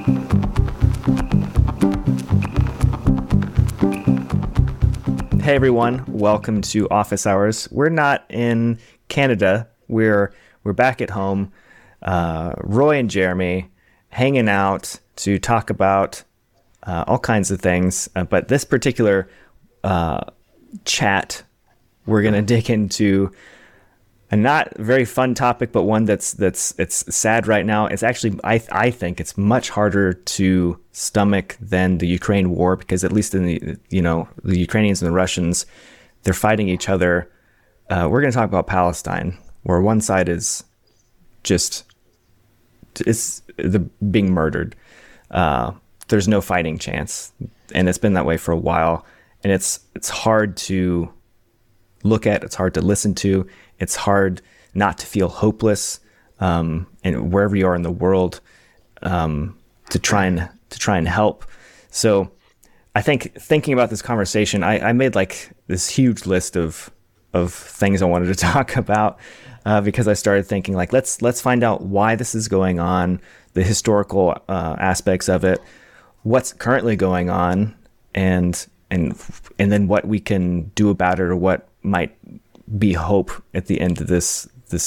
Hey everyone, welcome to Office Hours. We're not in Canada. We're back at home. Roy and Jeremy hanging out to talk about all kinds of things. But this particular chat, we're gonna dig into a not very fun topic, but one it's sad right now. It's actually I think it's much harder to stomach than the Ukraine war, because at least in the Ukrainians and the Russians, they're fighting each other. We're going to talk about Palestine, where one side is just being murdered. There's no fighting chance, and it's been that way for a while. And it's hard to look at. It's hard to listen to. It's hard not to feel hopeless, and wherever you are in the world, to try and help. So I think thinking about this conversation, I made like this huge list of things I wanted to talk about, because I started thinking like, let's find out why this is going on, the historical aspects of it, what's currently going on, and then what we can do about it, or what might be hope at the end of this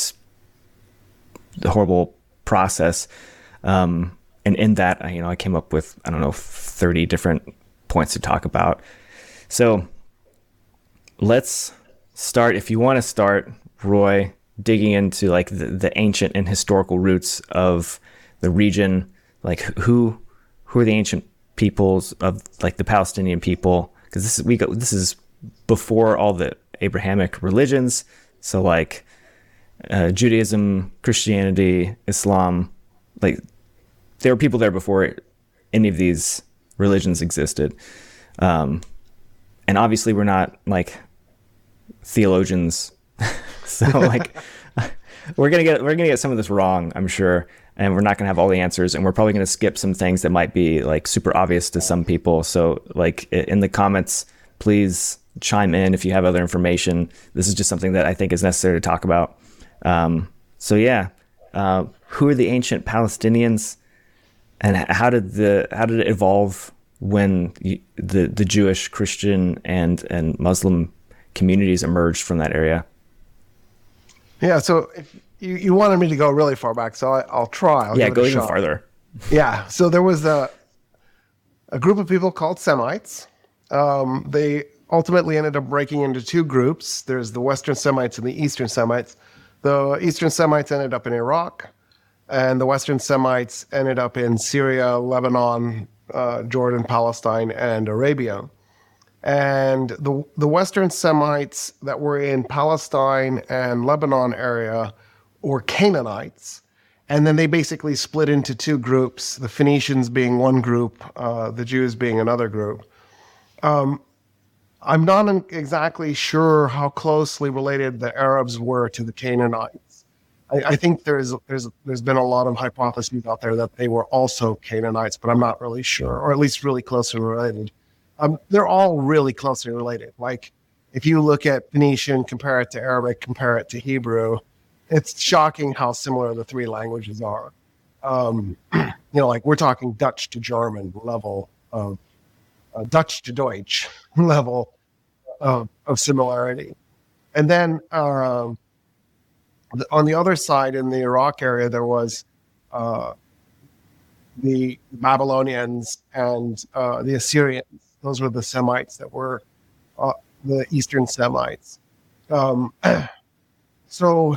horrible process. And in that, I came up with, 30 different points to talk about. So let's start. If you want to start, Roy, digging into like the ancient and historical roots of the region, like who are the ancient peoples of like the Palestinian people? Because this is before all the Abrahamic religions. So like Judaism, Christianity, Islam, like there were people there before any of these religions existed. And obviously we're not like theologians. So like we're gonna get some of this wrong, I'm sure, and we're not gonna have all the answers, and we're probably gonna skip some things that might be like super obvious to some people. So like in the comments, please chime in if you have other information. This is just something that I think is necessary to talk about. Who are the ancient Palestinians, and how did it evolve when the Jewish, Christian, and Muslim communities emerged from that area? Yeah, so if you wanted me to go really far back, so I'll try. Go even farther. Yeah, so there was a group of people called Semites. They ultimately ended up breaking into two groups. There's the Western Semites and the Eastern Semites. The Eastern Semites ended up in Iraq, and the Western Semites ended up in Syria, Lebanon, Jordan, Palestine, and Arabia. And the Western Semites that were in Palestine and Lebanon area were Canaanites. And then they basically split into two groups, the Phoenicians being one group, the Jews being another group. I'm not exactly sure how closely related the Arabs were to the Canaanites. I think there's been a lot of hypotheses out there that they were also Canaanites, but I'm not really sure, or at least really closely related. They're all really closely related. Like if you look at Phoenician, compare it to Arabic, compare it to Hebrew, it's shocking how similar the three languages are. Like we're talking Dutch to German level of Dutch to Deutsch level of similarity. And then on the other side, in the Iraq area, there was the Babylonians and the Assyrians. Those were the Semites that were the Eastern Semites. So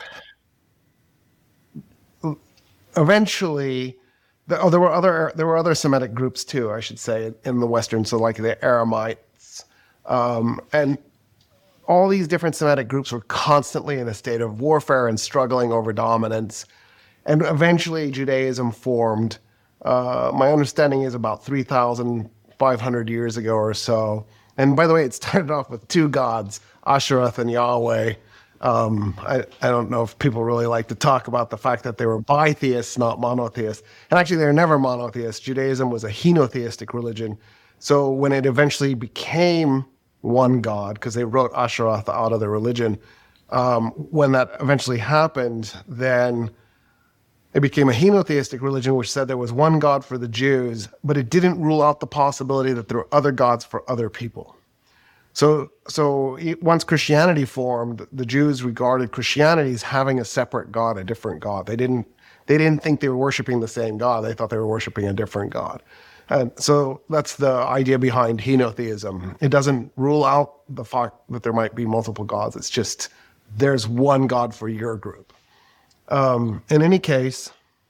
eventually, there were other Semitic groups too, I should say, in the Western. So like the Aramites, and all these different Semitic groups were constantly in a state of warfare and struggling over dominance. And eventually Judaism formed. My understanding is about 3,500 years ago or so. And by the way, it started off with two gods, Ashereth and Yahweh. I don't know if people really like to talk about the fact that they were bitheists, not monotheists. And actually, they were never monotheists. Judaism was a henotheistic religion. So when it eventually became one god, because they wrote Asheroth out of the religion, when that eventually happened, then It became a henotheistic religion, which said there was one God for the Jews, but it didn't rule out the possibility that there were other gods for other people. So once Christianity formed, the Jews regarded Christianity as having a separate God, a different God. They didn't think they were worshiping the same God. They thought they were worshiping a different God. And so that's the idea behind henotheism. It doesn't rule out the fact that there might be multiple gods. It's just there's one God for your group. In any case,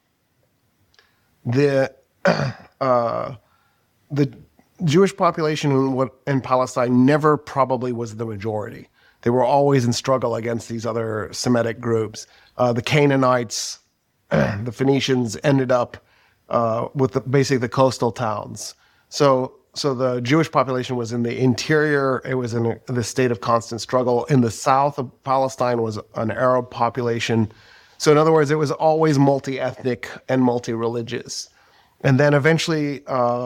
the Jewish population in Palestine never probably was the majority. They were always in struggle against these other Semitic groups. The Canaanites, the Phoenicians ended up with basically the coastal towns. So the Jewish population was in the interior. It was in the state of constant struggle. In the south of Palestine was an Arab population. So in other words, it was always multi-ethnic and multi-religious. And then eventually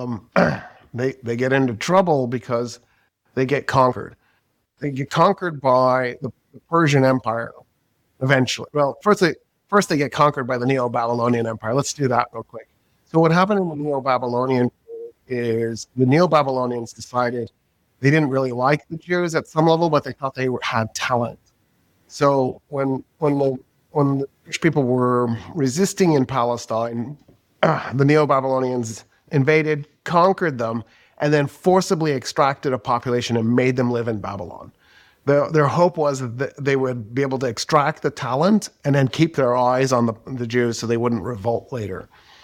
they get into trouble because they get conquered. They get conquered by the Persian Empire eventually. Well, first they get conquered by the Neo-Babylonian Empire. Let's do that real quick. So what happened in the Neo-Babylonian is the Neo-Babylonians decided they didn't really like the Jews at some level, but they thought they had talent. So when the Jewish people were resisting in Palestine, the Neo-Babylonians invaded, conquered them, and then forcibly extracted a population and made them live in Babylon. Their hope was that they would be able to extract the talent and then keep their eyes on the Jews so they wouldn't revolt later.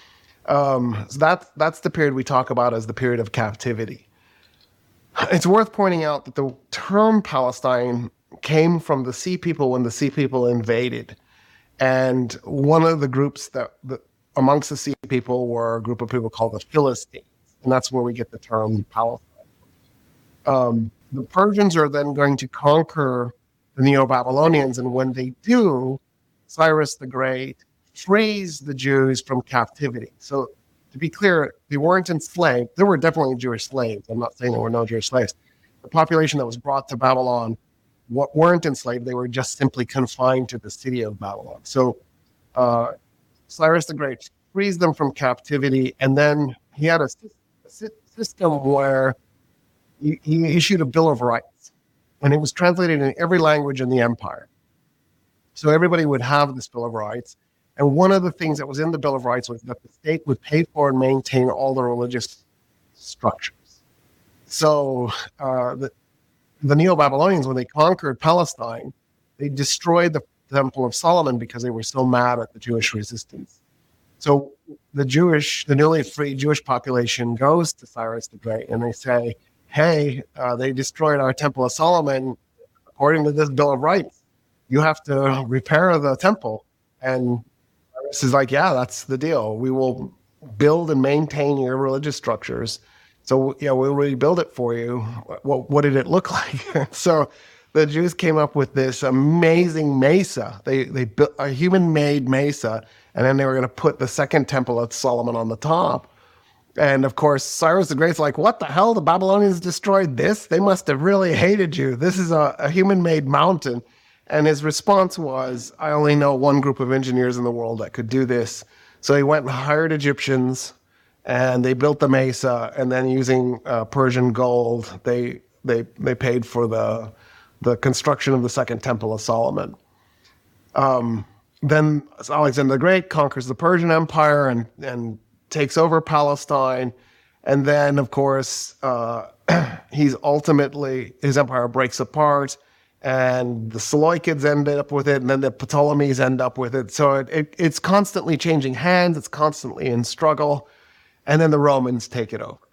So that's the period we talk about as the period of captivity. It's worth pointing out that the term Palestine came from the Sea People when the Sea People invaded. And one of the groups that amongst the Sea People were a group of people called the Philistines. And that's where we get the term Palestine. The Persians are then going to conquer the Neo-Babylonians. And when they do, Cyrus the Great frees the Jews from captivity. So to be clear, they weren't enslaved. There were definitely Jewish slaves. I'm not saying there were no Jewish slaves. The population that was brought to Babylon weren't enslaved. They were just simply confined to the city of Babylon. So Cyrus the Great frees them from captivity, and then he had a system where he issued a Bill of Rights, and it was translated in every language in the empire. So everybody would have this Bill of Rights. And one of the things that was in the Bill of Rights was that the state would pay for and maintain all the religious structures. So the Neo-Babylonians, when they conquered Palestine, they destroyed the Temple of Solomon because they were so mad at the Jewish resistance. So the newly freed Jewish population goes to Cyrus the Great and they say, hey, they destroyed our Temple of Solomon. According to this Bill of Rights, you have to repair the temple. And Cyrus is like, yeah, that's the deal. We will build and maintain your religious structures. So, yeah, we'll rebuild it for you. What did it look like? So the Jews came up with this amazing mesa. They built a human-made mesa, and then they were going to put the second temple of Solomon on the top. And, of course, Cyrus the Great's like, what the hell? The Babylonians destroyed this? They must have really hated you. This is a human-made mountain. And his response was, I only know one group of engineers in the world that could do this. So he went and hired Egyptians, and they built the mesa, and then using Persian gold, they paid for the construction of the second temple of Solomon. Then Alexander the Great conquers the Persian Empire and takes over Palestine. And then, of course, his empire breaks apart, and the Seleucids end up with it, and then the Ptolemies end up with it. So it's constantly changing hands. It's constantly in struggle. And then the Romans take it over.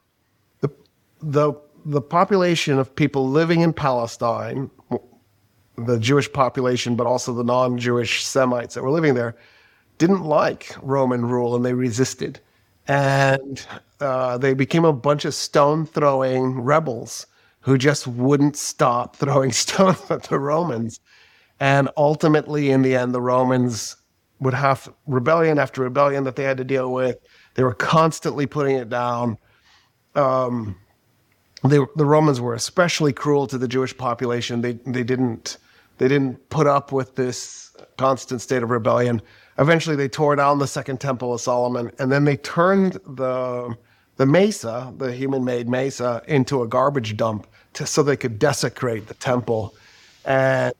The population of people living in Palestine, the Jewish population, but also the non-Jewish Semites that were living there, didn't like Roman rule, and they resisted. And they became a bunch of stone-throwing rebels who just wouldn't stop throwing stones at the Romans. And ultimately, in the end, the Romans would have rebellion after rebellion that they had to deal with. They were constantly putting it down. The Romans were especially cruel to the Jewish population. They didn't put up with this constant state of rebellion. eventually they tore down the Second Temple of Solomon, and then they turned the mesa, the human-made mesa, into a garbage dump so they could desecrate the temple. And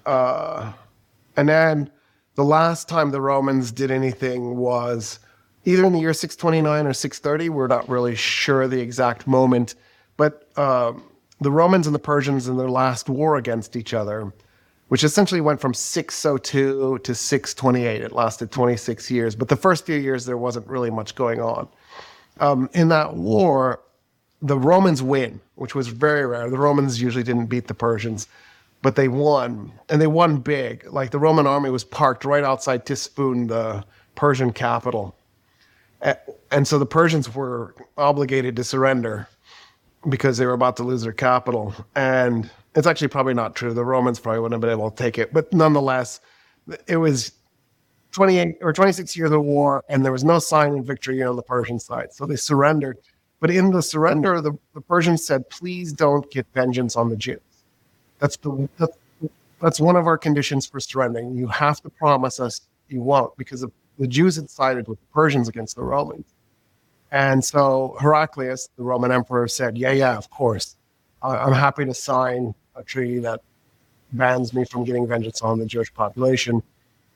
then the last time the Romans did anything was either in the year 629 or 630. We're not really sure the exact moment, but the Romans and the Persians in their last war against each other, which essentially went from 602 to 628. It lasted 26 years, but the first few years there wasn't really much going on. In that war, the Romans win, which was very rare. The Romans usually didn't beat the Persians, but they won, and they won big. Like the Roman army was parked right outside Tispun, the Persian capital. And so the Persians were obligated to surrender because they were about to lose their capital. And it's actually probably not true. The Romans probably wouldn't have been able to take it. But nonetheless, it was 28 or 26 years of war, and there was no sign of victory on the Persian side. So they surrendered. But in the surrender, the Persians said, please don't get vengeance on the Jews. That's one of our conditions for surrendering. You have to promise us you won't, because the Jews had sided with the Persians against the Romans. And so Heraclius, the Roman emperor, said, yeah, of course. I'm happy to sign a treaty that bans me from getting vengeance on the Jewish population.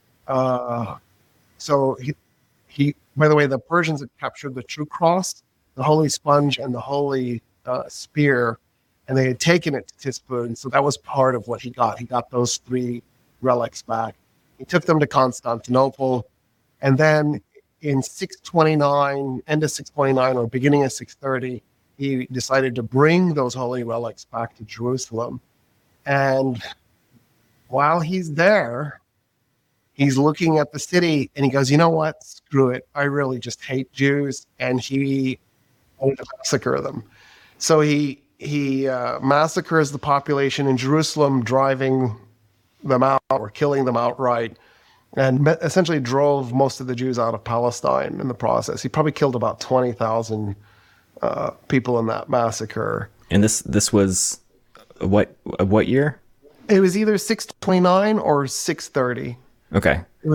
So he, by the way, the Persians had captured the true cross, the holy sponge, and the holy spear, and they had taken it to Tispun. So that was part of what he got. He got those 3 relics back. He took them to Constantinople, and then in 629, end of 629 or beginning of 630, he decided to bring those holy relics back to Jerusalem. And while he's there, he's looking at the city and he goes, you know what? Screw it. I really just hate Jews. And he wanted to massacre them. So he massacres the population in Jerusalem, driving them out or killing them outright, and essentially drove most of the Jews out of Palestine in the process. He probably killed about 20,000 people in that massacre. And this was what year? It was either 629 or 630. Okay. It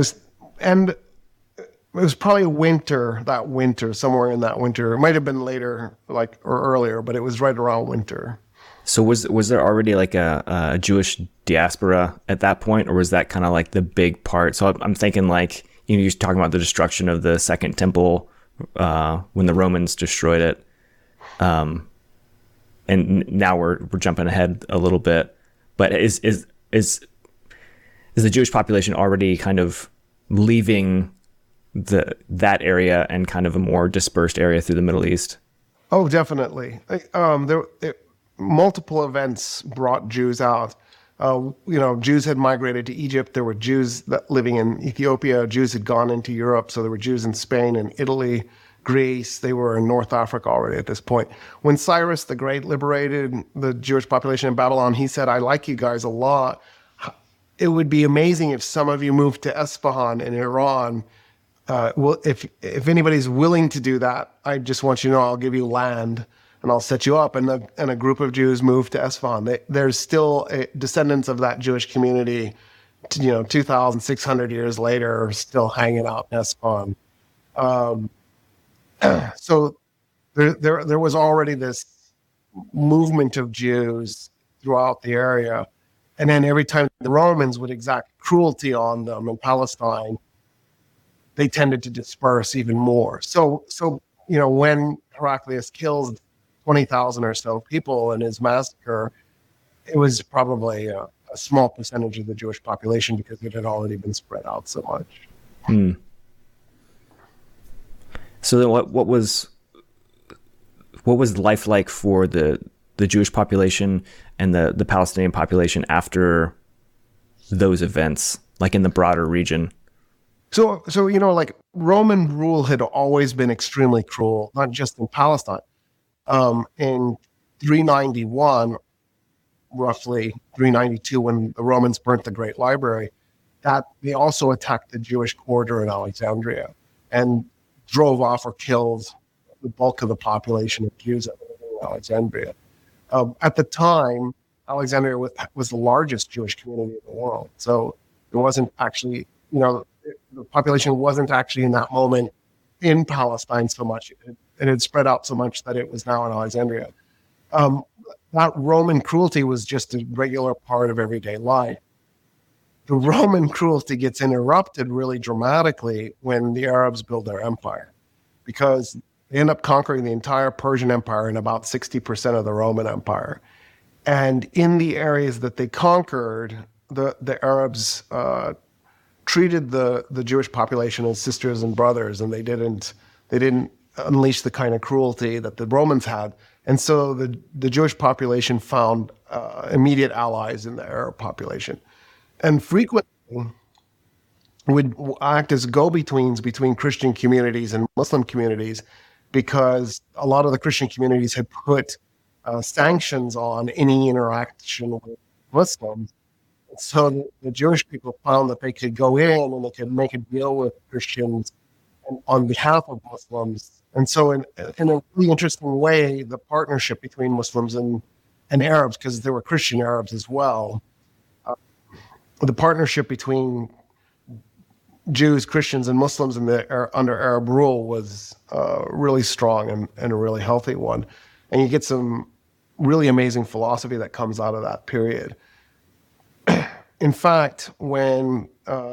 was probably that winter, somewhere in that winter. It might have been later, or earlier, but it was right around winter. So was there already like a Jewish diaspora at that point, or was that kind of like the big part? So I'm thinking like, you're talking about the destruction of the Second Temple when the Romans destroyed it, and now we're jumping ahead a little bit. But is the Jewish population already kind of leaving that area and kind of a more dispersed area through the Middle East? Oh, definitely. Multiple events brought Jews out. Jews had migrated to Egypt. There were Jews living in Ethiopia. Jews had gone into Europe. So there were Jews in Spain and Italy, Greece. They were in North Africa already at this point. When Cyrus the Great liberated the Jewish population in Babylon, he said, I like you guys a lot. It would be amazing if some of you moved to Isfahan in Iran. If anybody's willing to do that, I just want you to know I'll give you land and I'll set you up. And a group of Jews moved to Isfahan. There's still descendants of that Jewish community, 2,600 years later, still hanging out in Isfahan. So there was already this movement of Jews throughout the area. And then every time the Romans would exact cruelty on them in Palestine, they tended to disperse even more. So when Heraclius kills 20,000 or so people in his massacre, it was probably a small percentage of the Jewish population because it had already been spread out so much. So then what was life like for the Jewish population and the Palestinian population after those events, like in the broader region? So like Roman rule had always been extremely cruel, not just in Palestine. In 391, roughly 392, when the Romans burnt the Great Library, that they also attacked the Jewish quarter in Alexandria and drove off or killed the bulk of the population of Jews that lived in Alexandria. At the time, Alexandria was the largest Jewish community in the world. So it wasn't actually, the population wasn't actually in that moment in Palestine so much. It had spread out so much that it was now in Alexandria. That Roman cruelty was just a regular part of everyday life. The Roman cruelty gets interrupted really dramatically when the Arabs build their empire, because they end up conquering the entire Persian Empire and about 60% of the Roman Empire. And in the areas that they conquered, the Arabs treated the Jewish population as sisters and brothers, and they didn't unleash the kind of cruelty that the Romans had. And so the Jewish population found immediate allies in the Arab population, and frequently would act as go-betweens between Christian communities and Muslim communities, because a lot of the Christian communities had put sanctions on any interaction with Muslims. So the Jewish people found that they could go in and they could make a deal with Christians on behalf of Muslims. And so in a really interesting way, the partnership between Muslims and Arabs, because there were Christian Arabs as well, the partnership between Jews, Christians, and Muslims under Arab rule was really strong and a really healthy one. And you get some really amazing philosophy that comes out of that period. In fact, when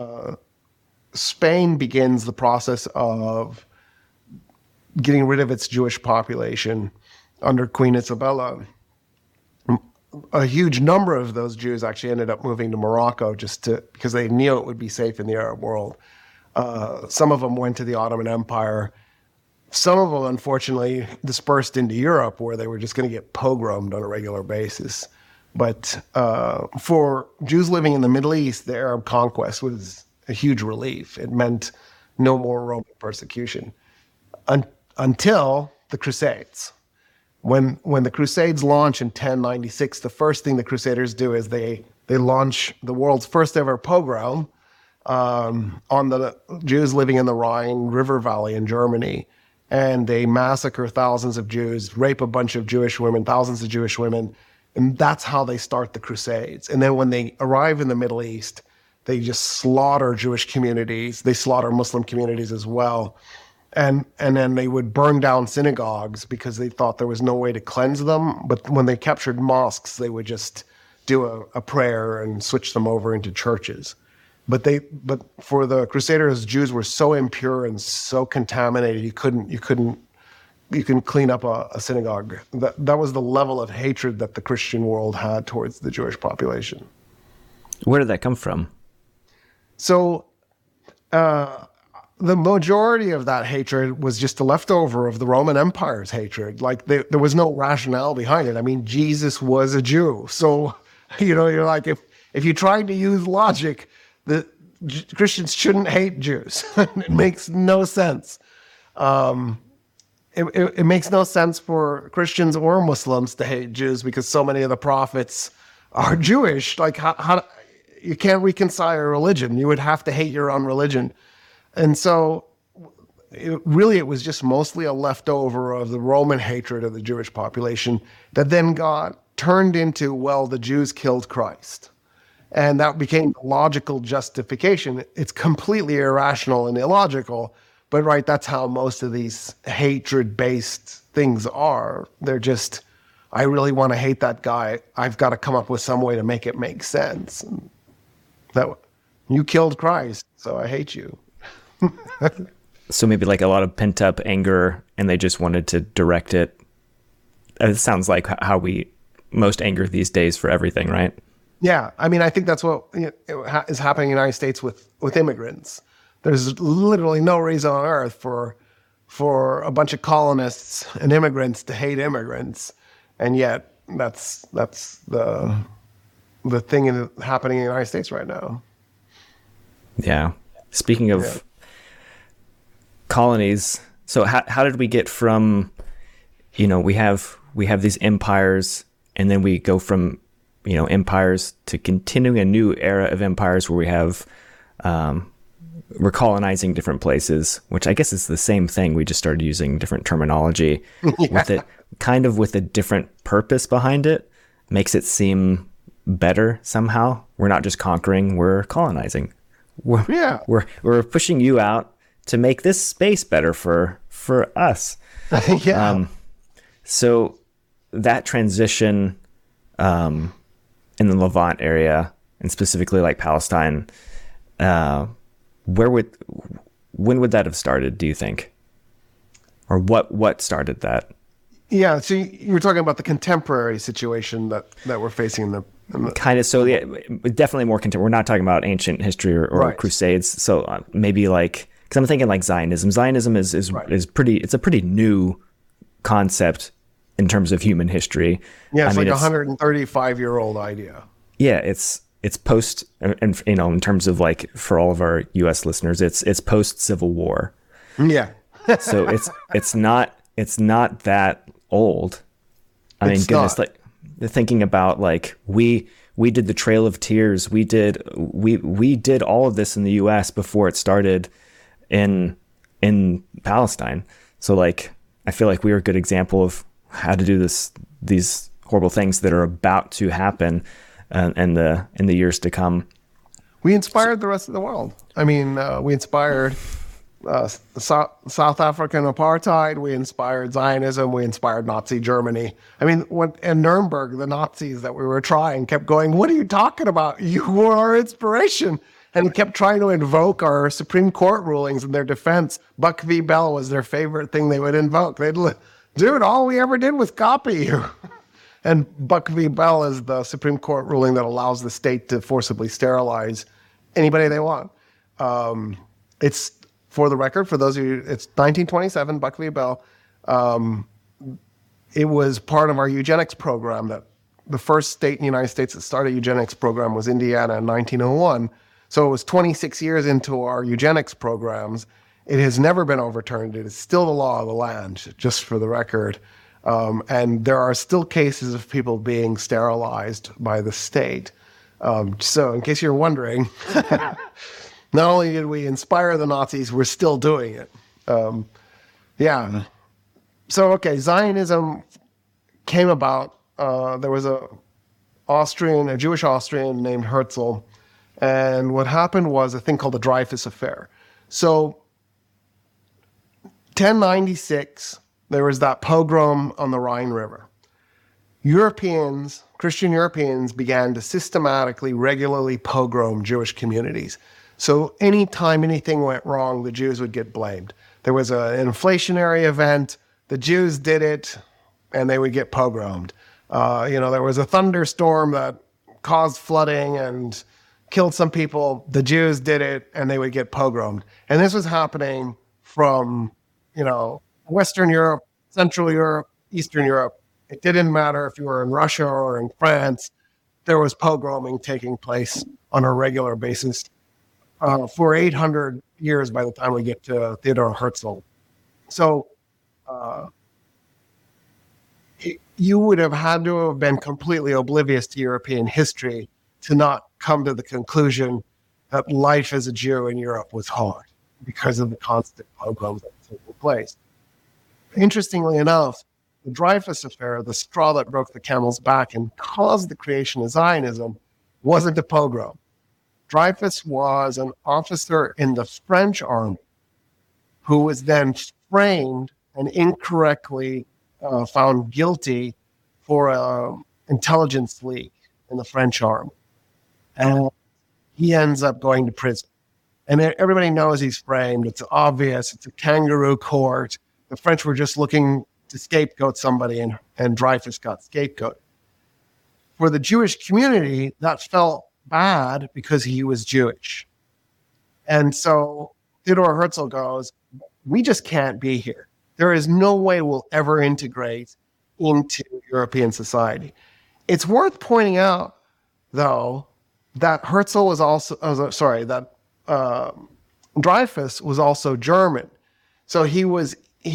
Spain begins the process of getting rid of its Jewish population under Queen Isabella, a huge number of those Jews actually ended up moving to Morocco because they knew it would be safe in the Arab world. Some of them went to the Ottoman Empire. Some of them, unfortunately, dispersed into Europe, where they were just going to get pogromed on a regular basis. But for Jews living in the Middle East, the Arab conquest was a huge relief. It meant no more Roman persecution until the Crusades. When the Crusades launch in 1096, the first thing the Crusaders do is they launch the world's first ever pogrom on the Jews living in the Rhine River Valley in Germany. And they massacre thousands of Jews, rape a bunch of Jewish women, thousands of Jewish women. And that's how they start the Crusades. And then when they arrive in the Middle East, they just slaughter Jewish communities. They slaughter Muslim communities as well. And then they would burn down synagogues because they thought there was no way to cleanse them. But when they captured mosques, they would just do a prayer and switch them over into churches. But for the Crusaders, Jews were so impure and so contaminated, you couldn't clean up a synagogue. That was the level of hatred that the Christian world had towards the Jewish population. Where did that come from? So the majority of that hatred was just a leftover of the Roman Empire's hatred. Like there was no rationale behind it. I mean, Jesus was a Jew. So, you're like, if you tried to use logic, the Christians shouldn't hate Jews. It makes no sense. It makes no sense for Christians or Muslims to hate Jews because so many of the prophets are Jewish. Like, how you can't reconcile a religion. You would have to hate your own religion. And so it was just mostly a leftover of the Roman hatred of the Jewish population that then got turned into, well, the Jews killed Christ. And that became the logical justification. It's completely irrational and illogical, but right, that's how most of these hatred-based things are. They're just, I really want to hate that guy. I've got to come up with some way to make it make sense. That you killed Christ, so I hate you. So maybe like a lot of pent-up anger, and they just wanted to direct it. It sounds like how we most anger these days for everything, right? Yeah, I mean, I think that's what is happening in the United States with immigrants. There's literally no reason on earth for a bunch of colonists and immigrants to hate immigrants, and yet that's the thing happening in the United States right now. Yeah. Speaking of colonies, so how did we get from, we have these empires, and then we go from empires to continuing a new era of empires where we have we're colonizing different places, which I guess is the same thing. We just started using different terminology with it, kind of with a different purpose behind it. Makes it seem better somehow. We're not just conquering, we're colonizing. we're pushing you out to make this space better for us. Yeah. So that transition in the Levant area, and specifically like Palestine, when would that have started, do you think? Or what started that? Yeah, so you were talking about the contemporary situation that we're facing in the kind of. So yeah, definitely more contemporary. We're not talking about ancient history or Right. crusades. So maybe like, because I'm thinking like Zionism. Zionism is pretty. It's a pretty new concept in terms of human history. Yeah, it's like a 135-year-old idea. Yeah, it's post, and you know, in terms of like, for all of our U.S. listeners, it's post Civil War. Yeah. So it's not that old. I mean, goodness, like thinking about like we did the Trail of Tears. We did all of this in the U.S. before it started in Palestine. So like, I feel like we are a good example of how to do these horrible things that are about to happen in the years to come. We inspired the rest of the world. I mean, we inspired South African apartheid. We inspired Zionism. We inspired Nazi Germany. I mean, in Nuremberg, the Nazis that we were trying kept going, "What are you talking about? You were our inspiration." And kept trying to invoke our Supreme Court rulings in their defense. Buck v. Bell was their favorite thing they would invoke. Dude, all we ever did was copy you. And Buck v. Bell is the Supreme Court ruling that allows the state to forcibly sterilize anybody they want. It's, for the record, for those of you, it's 1927, Buck v. Bell. It was part of our eugenics program. That the first state in the United States that started a eugenics program was Indiana in 1901. So it was 26 years into our eugenics programs. It has never been overturned. It is still the law of the land, just for the record. And there are still cases of people being sterilized by the state. So in case you're wondering, not only did we inspire the Nazis, we're still doing it. Yeah. So, okay, Zionism came about. There was a Jewish Austrian named Herzl. And what happened was a thing called the Dreyfus Affair. So 1096, there was that pogrom on the Rhine River. Christian Europeans began to systematically, regularly pogrom Jewish communities. So anytime anything went wrong, the Jews would get blamed. There was an inflationary event, the Jews did it, and they would get pogromed. There was a thunderstorm that caused flooding and killed some people, the Jews did it, and they would get pogromed. And this was happening from, Western Europe, Central Europe, Eastern Europe. It didn't matter if you were in Russia or in France. There was pogroming taking place on a regular basis for 800 years by the time we get to Theodor Herzl. So you would have had to have been completely oblivious to European history to not come to the conclusion that life as a Jew in Europe was hard because of the constant pogroms that were taking place. Interestingly enough, the Dreyfus Affair, the straw that broke the camel's back and caused the creation of Zionism, wasn't a pogrom. Dreyfus was an officer in the French army who was then framed and incorrectly found guilty for an intelligence leak in the French army. And he ends up going to prison. And everybody knows he's framed. It's obvious. It's a kangaroo court. The French were just looking to scapegoat somebody, and Dreyfus got scapegoated. For the Jewish community, that felt bad because he was Jewish. And so Theodor Herzl goes, we just can't be here. There is no way we'll ever integrate into European society. It's worth pointing out, though, that Herzl was also, Dreyfus was also German. So he was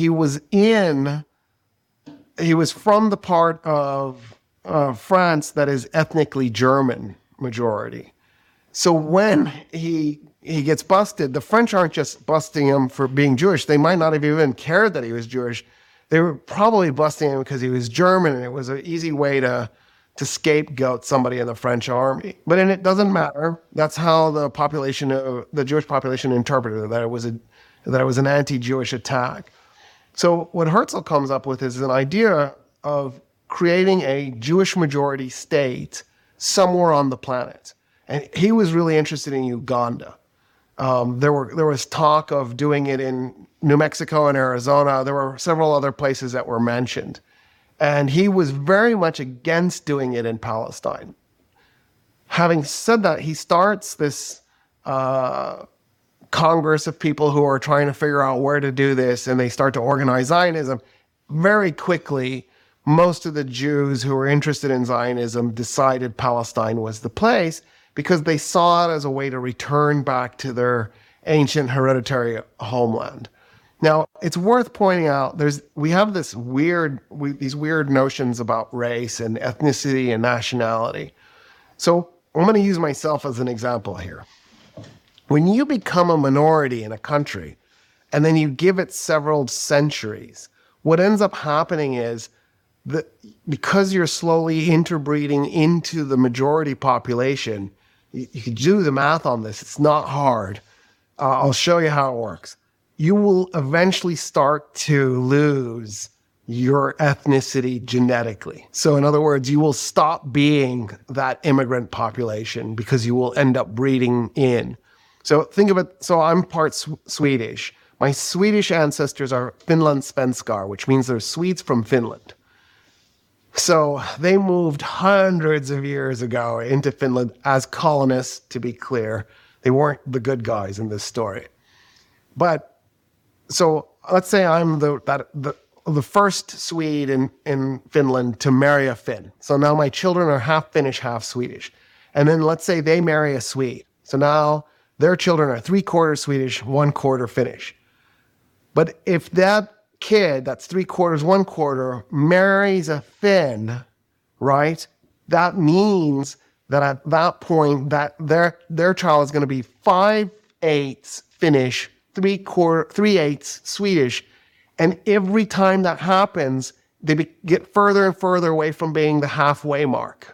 from the part of France that is ethnically German majority. So when he gets busted, the French aren't just busting him for being Jewish. They might not have even cared that he was Jewish. They were probably busting him because he was German, and it was an easy way to to scapegoat somebody in the French army. But it doesn't matter. That's how the Jewish population interpreted it, that it was an anti-Jewish attack. So what Herzl comes up with is an idea of creating a Jewish majority state somewhere on the planet. And he was really interested in Uganda. There was talk of doing it in New Mexico and Arizona. There were several other places that were mentioned. And he was very much against doing it in Palestine. Having said that, he starts this congress of people who are trying to figure out where to do this, and they start to organize Zionism. Very quickly, most of the Jews who were interested in Zionism decided Palestine was the place because they saw it as a way to return back to their ancient hereditary homeland. Now, it's worth pointing out we have these weird notions about race and ethnicity and nationality. So I'm going to use myself as an example here. When you become a minority in a country and then you give it several centuries, what ends up happening is that because you're slowly interbreeding into the majority population, you can do the math on this. It's not hard. I'll show you how it works. You will eventually start to lose your ethnicity genetically. So in other words, you will stop being that immigrant population because you will end up breeding in. So think of it, so I'm part Swedish. My Swedish ancestors are Finlandssvenskar, which means they're Swedes from Finland. So they moved hundreds of years ago into Finland as colonists, to be clear. They weren't the good guys in this story. But so let's say I'm the first Swede in Finland to marry a Finn. So now my children are half Finnish, half Swedish. And then let's say they marry a Swede. So now their children are 3/4 Swedish, 1/4 Finnish. But if that kid, that's 3/4, 1/4, marries a Finn, right? That means that at that point that their child is going to be 5/8 Finnish, 3/8 Swedish. And every time that happens, they get further and further away from being the halfway mark.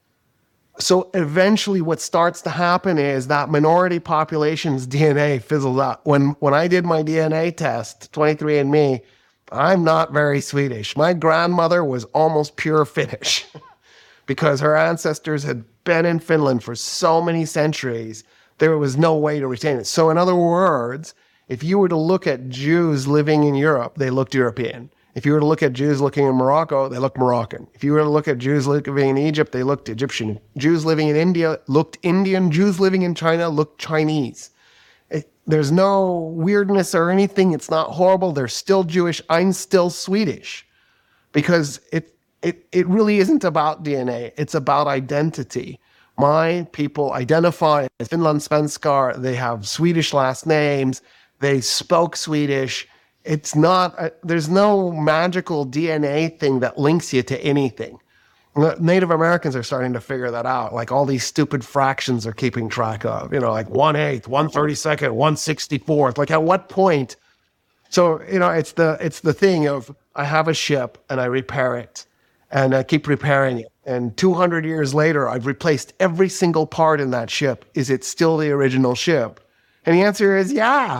So eventually what starts to happen is that minority population's DNA fizzles out. When I did my DNA test, 23andMe, I'm not very Swedish. My grandmother was almost pure Finnish because her ancestors had been in Finland for so many centuries, there was no way to retain it. So in other words, if you were to look at Jews living in Europe, they looked European. If you were to look at Jews living in Morocco, they looked Moroccan. If you were to look at Jews living in Egypt, they looked Egyptian. Jews living in India looked Indian. Jews living in China looked Chinese. There's no weirdness or anything. It's not horrible. They're still Jewish. I'm still Swedish. Because it really isn't about DNA. It's about identity. My people identify as Finlandssvenskar. They have Swedish last names. They spoke Swedish. It's not, there's no magical DNA thing that links you to anything. Native Americans are starting to figure that out. Like all these stupid fractions are keeping track of, like 1/8, 1/32, 1/64. Like at what point? So, it's the thing of I have a ship and I repair it and I keep repairing it. And 200 years later, I've replaced every single part in that ship. Is it still the original ship? And the answer is, yeah.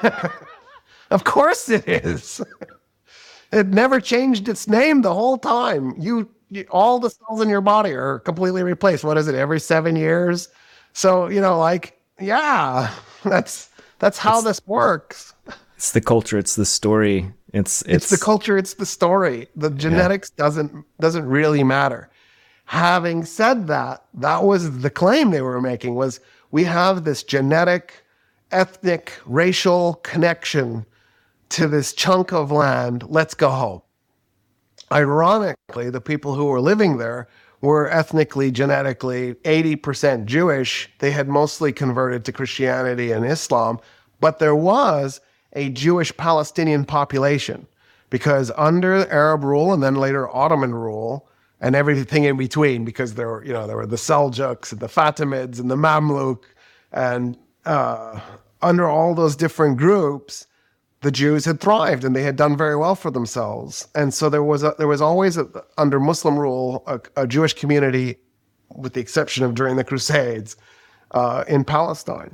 Of course it is. It never changed its name the whole time. All the cells in your body are completely replaced. What is it, every 7 years? So, yeah, that's how this works. It's the culture, it's the story. It's the culture, it's the story. The genetics doesn't really matter. Having said that, that was the claim they were making, was we have this genetic, ethnic, racial connection to this chunk of land. Let's go home. Ironically, the people who were living there were ethnically, genetically 80% Jewish. They had mostly converted to Christianity and Islam, but there was a Jewish Palestinian population because under Arab rule and then later Ottoman rule and everything in between, because there were the Seljuks and the Fatimids and the Mamluk, and under all those different groups, the Jews had thrived and they had done very well for themselves. And so there was always, under Muslim rule, a Jewish community, with the exception of during the Crusades, in Palestine.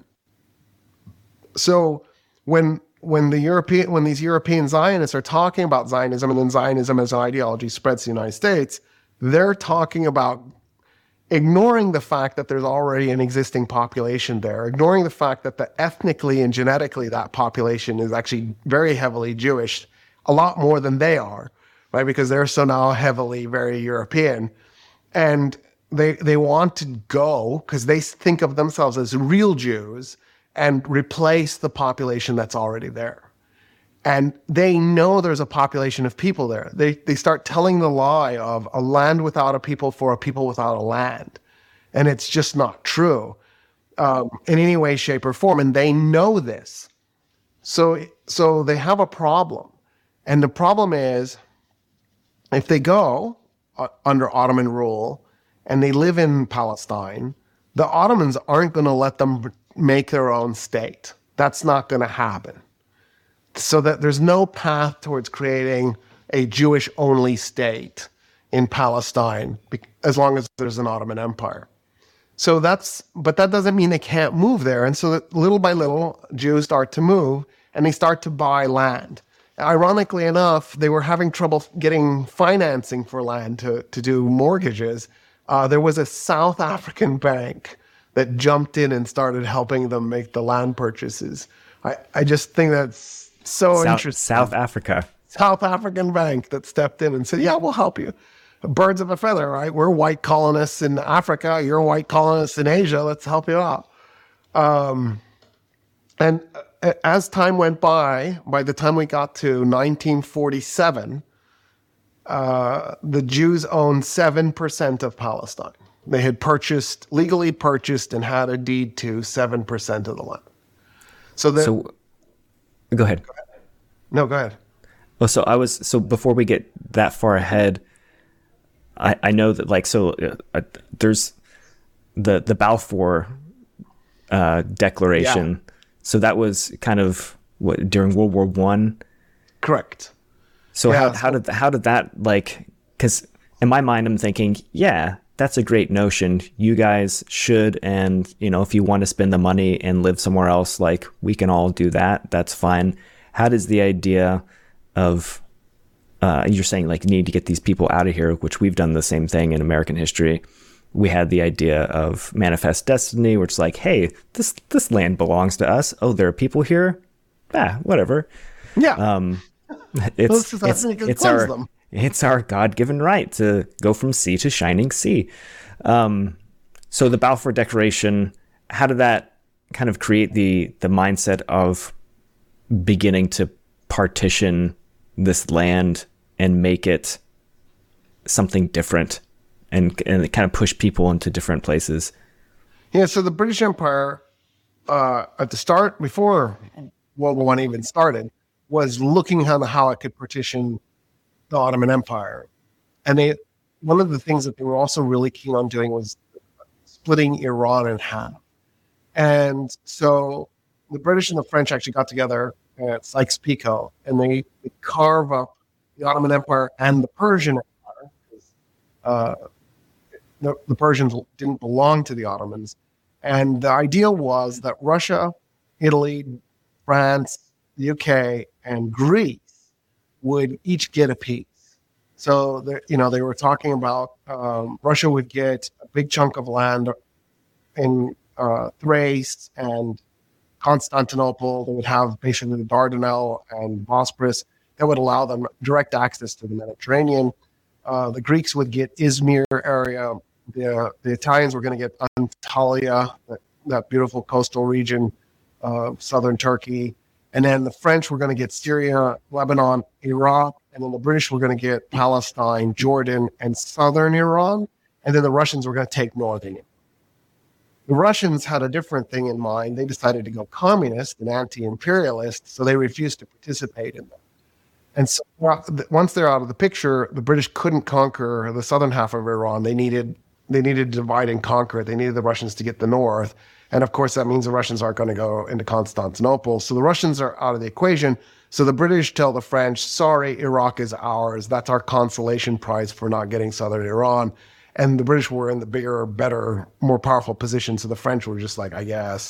So when these European Zionists are talking about Zionism, and then Zionism as an ideology spreads to the United States, they're talking about ignoring the fact that there's already an existing population there, ignoring the fact that ethnically and genetically that population is actually very heavily Jewish, a lot more than they are, right? Because they're so now heavily very European. And they want to go, because they think of themselves as real Jews, and replace the population that's already there. And they know there's a population of people there. They start telling the lie of a land without a people for a people without a land. And it's just not true in any way, shape, or form. And they know this. So they have a problem. And the problem is, if they go under Ottoman rule and they live in Palestine, the Ottomans aren't going to let them make their own state. That's not going to happen. So that there's no path towards creating a Jewish-only state in Palestine as long as there's an Ottoman Empire. But that doesn't mean they can't move there. And so that little by little, Jews start to move and they start to buy land. Ironically enough, they were having trouble getting financing for land to do mortgages. There was a South African bank that jumped in and started helping them make the land purchases. I just think that's so interesting. South Africa. South African bank that stepped in and said, yeah, we'll help you. Birds of a feather, right? We're white colonists in Africa. You're white colonists in Asia. Let's help you out. And as time went by the time we got to 1947, the Jews owned 7% of Palestine. They had legally purchased and had a deed to 7% of the land. So go ahead. No, go ahead. Well, so before we get that far ahead, I know that there's the Balfour Declaration. Yeah. So that was kind of during World War I. Correct. So yeah, how did that, because in my mind I'm thinking, yeah, that's a great notion. You guys should, and if you want to spend the money and live somewhere else, we can all do that. That's fine. How does the idea of you're saying you need to get these people out of here, which we've done the same thing in American history. We had the idea of manifest destiny, which is hey, this land belongs to us. Oh, there are people here. Whatever. Yeah. It's our God-given right to go from sea to shining sea. So the Balfour Declaration, how did that kind of create the mindset of beginning to partition this land and make it something different and kind of push people into different places? Yeah, so the British Empire, at the start, before World War I even started, was looking at how it could partition the Ottoman Empire. And one of the things that they were also really keen on doing was splitting Iran in half. And so the British and the French actually got together at Sykes-Picot, and they carve up the Ottoman Empire and the Persian Empire. The Persians didn't belong to the Ottomans. And the idea was that Russia, Italy, France, the UK, and Greece would each get a piece. So they were talking about Russia would get a big chunk of land in Thrace and Constantinople. They would have basically the Dardanelles and Bosporus that would allow them direct access to the Mediterranean. The Greeks would get Izmir area. The Italians were going to get Antalya, that beautiful coastal region of southern Turkey. And then the French were going to get Syria, Lebanon, Iraq. And then the British were going to get Palestine, Jordan, and southern Iran. And then the Russians were going to take northern Iran. The Russians had a different thing in mind. They decided to go communist and anti-imperialist, so they refused to participate in that. And so once they're out of the picture, the British couldn't conquer the southern half of Iran. They needed to divide and conquer. They needed the Russians to get the north. And of course, that means the Russians aren't going to go into Constantinople. So the Russians are out of the equation. So the British tell the French, sorry, Iraq is ours. That's our consolation prize for not getting southern Iran. And the British were in the bigger, better, more powerful position. So the French were just like, I guess.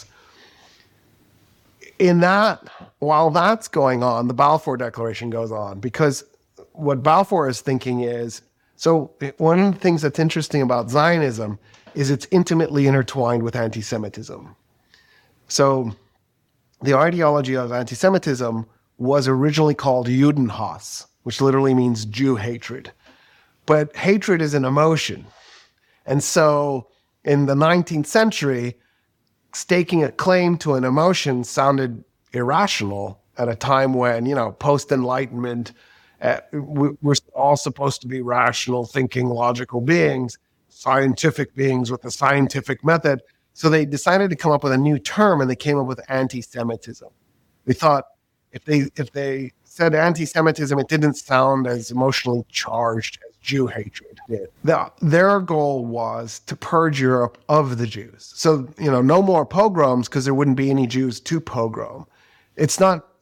While that's going on, the Balfour Declaration goes on, because what Balfour is thinking is, so one of the things that's interesting about Zionism is it's intimately intertwined with anti-Semitism. So the ideology of anti-Semitism was originally called Judenhass, which literally means Jew hatred. But hatred is an emotion. And so in the 19th century, staking a claim to an emotion sounded irrational at a time when, post-Enlightenment, we're all supposed to be rational, thinking, logical beings, scientific beings with a scientific method. So they decided to come up with a new term, and they came up with anti-Semitism. They thought if they said anti-Semitism, it didn't sound as emotionally charged as Jew hatred did. Their goal was to purge Europe of the Jews. So, no more pogroms, because there wouldn't be any Jews to pogrom. Its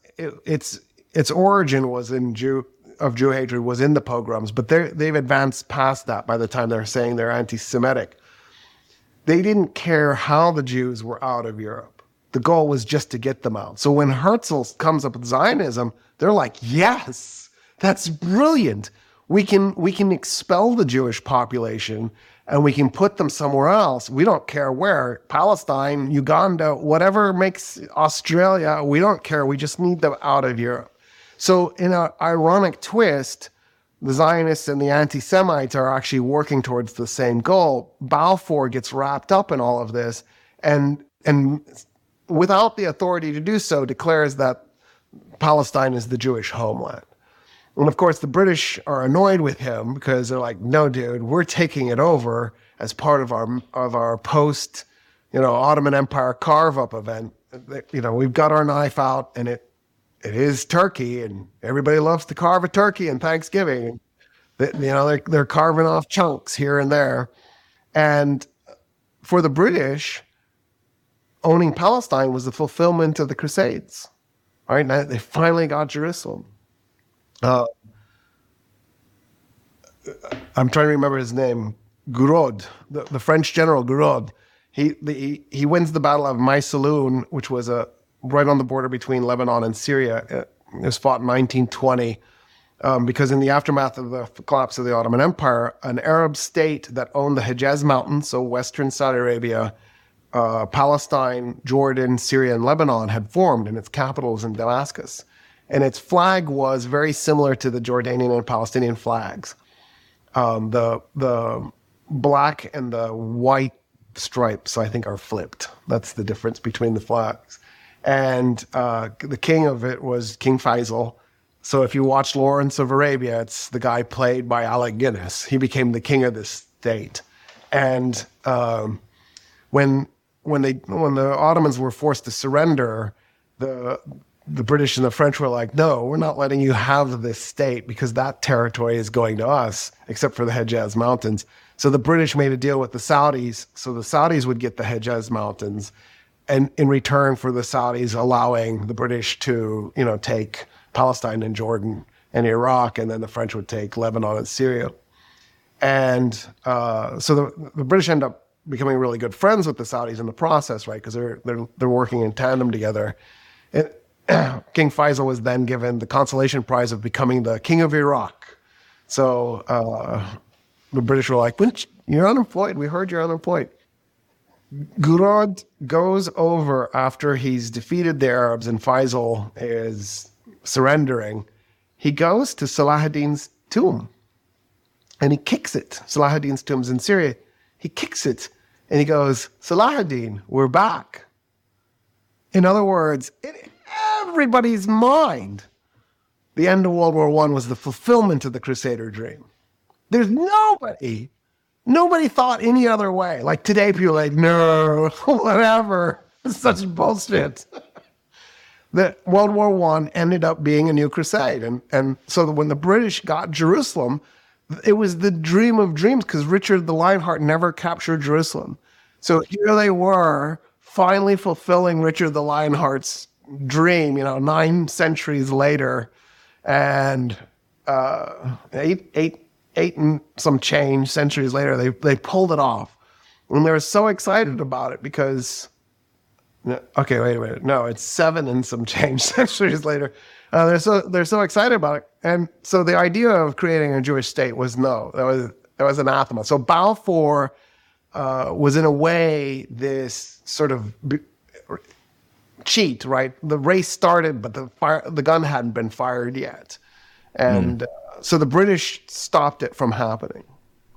origin was in Jew hatred was in the pogroms, but they've advanced past that by the time they're saying they're anti-Semitic. They didn't care how the Jews were out of Europe. The goal was just to get them out. So when Herzl comes up with Zionism, they're like, yes, that's brilliant. We can expel the Jewish population and we can put them somewhere else. We don't care where, Palestine, Uganda, whatever makes Australia, we don't care. We just need them out of Europe. So in an ironic twist, the Zionists and the anti-Semites are actually working towards the same goal. Balfour gets wrapped up in all of this and without the authority to do so, declares that Palestine is the Jewish homeland. And of course, the British are annoyed with him because they're like, no, dude, we're taking it over as part of our post, Ottoman Empire carve-up event. We've got our knife out, and it is turkey, and everybody loves to carve a turkey in Thanksgiving. They're carving off chunks here and there. And for the British, owning Palestine was the fulfillment of the Crusades. All right, now they finally got Jerusalem. I'm trying to remember his name. Gouraud, the French general Gouraud. He wins the Battle of Maysalun, which was right on the border between Lebanon and Syria. It was fought in 1920 because in the aftermath of the collapse of the Ottoman Empire, an Arab state that owned the Hejaz Mountains, so western Saudi Arabia, Palestine, Jordan, Syria, and Lebanon had formed, and its capital was in Damascus. And its flag was very similar to the Jordanian and Palestinian flags. The black and the white stripes, I think, are flipped. That's the difference between the flags. And the king of it was King Faisal. So if you watch Lawrence of Arabia, it's the guy played by Alec Guinness. He became the king of this state. And when the Ottomans were forced to surrender, the British and the French were like, no, we're not letting you have this state because that territory is going to us, except for the Hejaz Mountains. So the British made a deal with the Saudis. So the Saudis would get the Hejaz Mountains, and in return for the Saudis allowing the British to, take Palestine and Jordan and Iraq, and then the French would take Lebanon and Syria. And so the British end up becoming really good friends with the Saudis in the process, right? Because they're working in tandem together. And King Faisal was then given the consolation prize of becoming the king of Iraq. So the British were like, you're unemployed. We heard you're unemployed. Gouraud goes over after he's defeated the Arabs and Faisal is surrendering. He goes to Salah ad-Din's tomb and he kicks it. Salah ad-Din's tomb's in Syria. He kicks it and he goes, Salah ad-Din, we're back. In other words, in everybody's mind, the end of World War I was the fulfillment of the Crusader dream. There's nobody thought any other way. Like today, people are like, no, whatever. It's such bullshit. That World War I ended up being a new crusade. And so when the British got Jerusalem, it was the dream of dreams because Richard the Lionheart never captured Jerusalem. So here they were, finally fulfilling Richard the Lionheart's dream, 9 centuries later, and eight and some change centuries later, they pulled it off, and they were so excited about it because, okay, wait a minute, no, it's 7 and some change centuries later. They're so excited about it, and so the idea of creating a Jewish state was that was anathema. So Balfour was in a way this sort of cheat, right? The race started, but the gun hadn't been fired yet, and so the British stopped it from happening.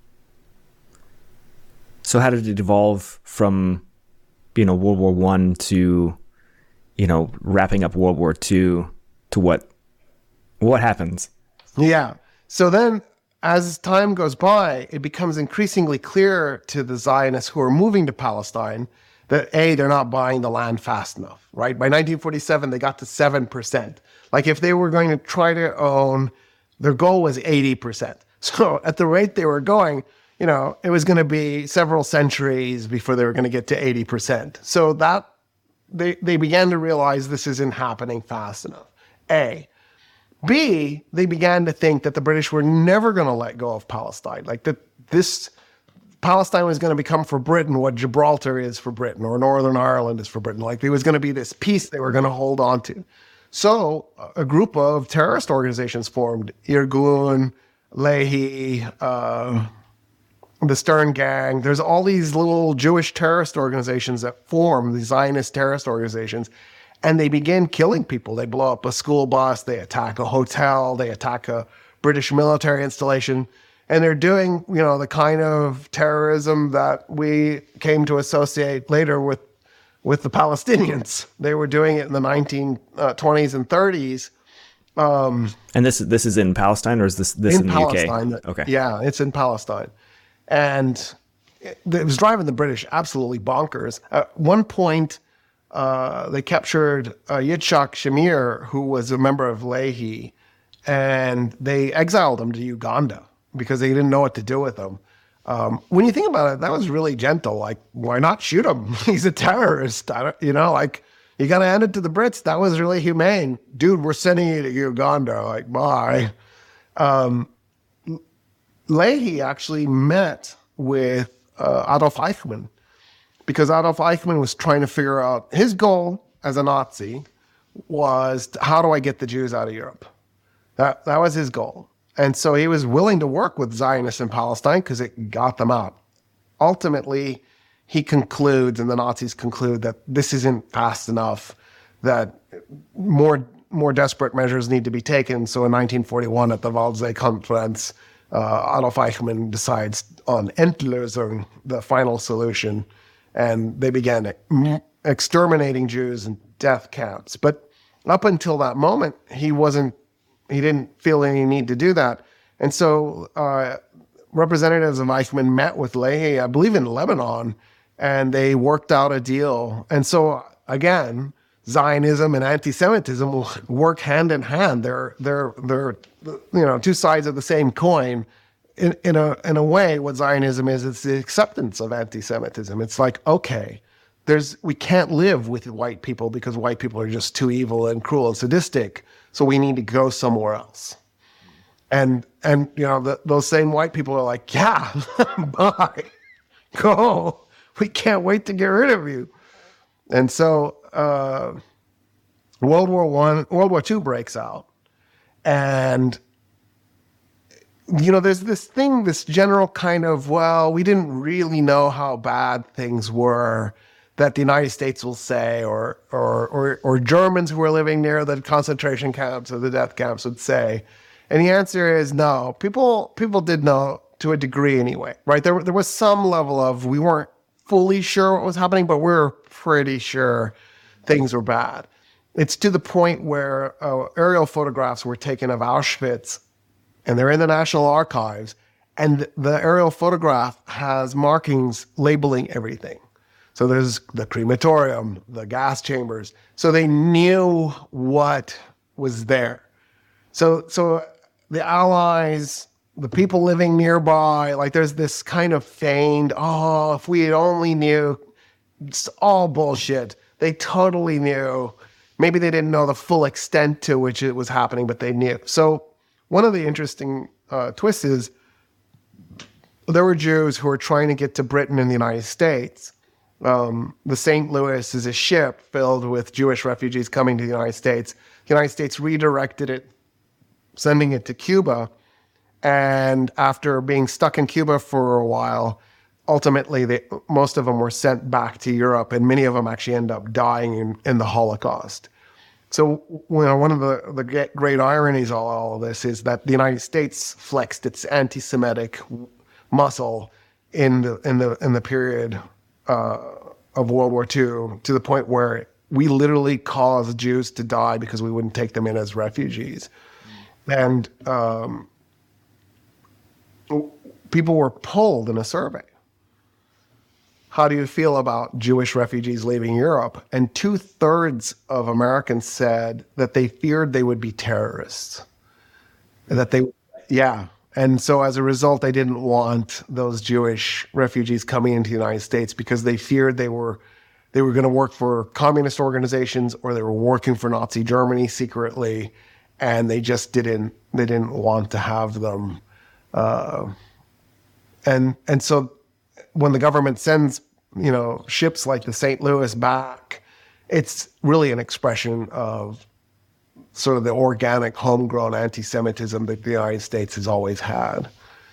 So how did it evolve from, World War I to, wrapping up World War II to what happens? Yeah. So then, as time goes by, it becomes increasingly clear to the Zionists who are moving to Palestine that they're not buying the land fast enough, right? By 1947, they got to 7%. Like if they were going to try to own, their goal was 80%. So at the rate they were going, it was going to be several centuries before they were going to get to 80%. So that they began to realize this isn't happening fast enough. A. B, they began to think that the British were never going to let go of Palestine. Like that this Palestine was going to become for Britain what Gibraltar is for Britain or Northern Ireland is for Britain. Like there was going to be this peace they were going to hold on to. So a group of terrorist organizations formed, Irgun, Lehi, the Stern Gang. There's all these little Jewish terrorist organizations that form, these Zionist terrorist organizations, and they begin killing people. They blow up a school bus, they attack a hotel, they attack a British military installation, and they're doing, the kind of terrorism that we came to associate later with the Palestinians. They were doing it in the 1920s and 30s. And this is in Palestine, or is this in the Palestine? UK? Okay. Yeah, it's in Palestine. And it was driving the British absolutely bonkers. At one point, they captured Yitzhak Shamir, who was a member of Lehi, and they exiled him to Uganda because they didn't know what to do with him. When you think about it, that was really gentle. Like, why not shoot him? He's a terrorist. You got to hand it to the Brits. That was really humane. Dude, we're sending you to Uganda. Like, bye. Leahy actually met with Adolf Eichmann because Adolf Eichmann was trying to figure out his goal as a Nazi was how do I get the Jews out of Europe? That was his goal. And so he was willing to work with Zionists in Palestine because it got them out. Ultimately, he concludes, and the Nazis conclude, that this isn't fast enough, that more desperate measures need to be taken. So in 1941 at the Waldsee Conference, Adolf Eichmann decides on Endlösung, the final solution, and they began exterminating Jews in death camps. But up until that moment, he didn't feel any need to do that. And so representatives of Eichmann met with Leahy, I believe in Lebanon, and they worked out a deal. And so again, Zionism and anti-Semitism will work hand in hand. They're two sides of the same coin. In a way, what Zionism is, it's the acceptance of anti-Semitism. It's like, okay, we can't live with white people because white people are just too evil and cruel and sadistic. So we need to go somewhere else. And those same white people are like, yeah, bye, go. We can't wait to get rid of you. And so World War II breaks out. And, there's this general kind of, well, we didn't really know how bad things were, that the United States will say, or Germans who were living near the concentration camps or the death camps would say. And the answer is no. People did know to a degree anyway, right? There was some level of, we weren't fully sure what was happening, but we're pretty sure things were bad. It's to the point where aerial photographs were taken of Auschwitz, and they're in the National Archives, and the aerial photograph has markings labeling everything. So there's the crematorium, the gas chambers. So they knew what was there. So the Allies, the people living nearby, like there's this kind of feigned, if we had only knew, it's all bullshit. They totally knew maybe they didn't know the full extent to which it was happening, but they knew. So one of the interesting twists is there were Jews who were trying to get to Britain and the United States. The St. Louis is a ship filled with Jewish refugees coming to the United States. The United States redirected it, sending it to Cuba. And after being stuck in Cuba for a while, ultimately, most of them were sent back to Europe, and many of them actually end up dying in the Holocaust. So one of the great ironies of all of this is that the United States flexed its anti-Semitic muscle in the period of World War II to the point where we literally caused Jews to die because we wouldn't take them in as refugees. And people were polled in a survey. How do you feel about Jewish refugees leaving Europe? And 2/3 of Americans said that they feared they would be terrorists. And so as a result, they didn't want those Jewish refugees coming into the United States because they feared they were going to work for communist organizations, or they were working for Nazi Germany secretly, and they didn't want to have them. And so when the government sends, ships like the St. Louis back, it's really an expression of sort of the organic, homegrown anti-Semitism that the United States has always had.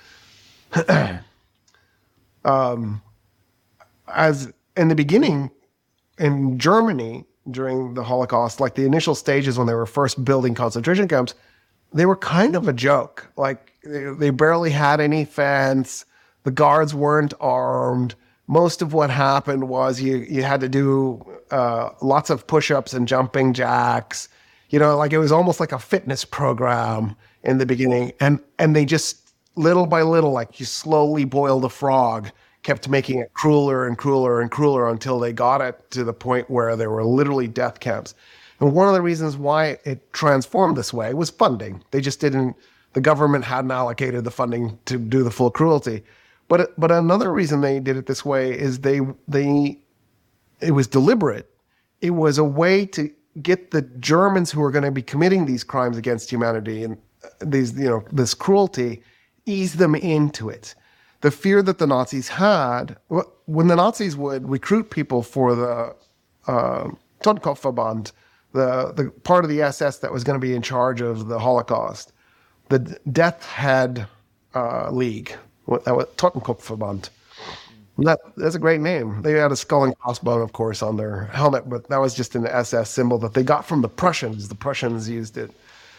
As in the beginning, in Germany, during the Holocaust, like the initial stages when they were first building concentration camps, they were kind of a joke. Like they barely had any fence. The guards weren't armed. Most of what happened was you had to do lots of push-ups and jumping jacks. Like it was almost like a fitness program in the beginning. And they just, little by little, like you slowly boil the frog, kept making it crueler and crueler and crueler until they got it to the point where there were literally death camps. And one of the reasons why it transformed this way was funding. The government hadn't allocated the funding to do the full cruelty. But another reason they did it this way is it was deliberate. It was a way to get the Germans who are going to be committing these crimes against humanity and this cruelty, ease them into it. The fear that the Nazis had, when the Nazis would recruit people for the Totenkopfverband, the part of the SS that was going to be in charge of the Holocaust, the Death Head League, that was Totenkopfverband. That's a great name. They had a skull and crossbone, of course, on their helmet, but that was just an SS symbol that they got from the Prussians. The Prussians used it.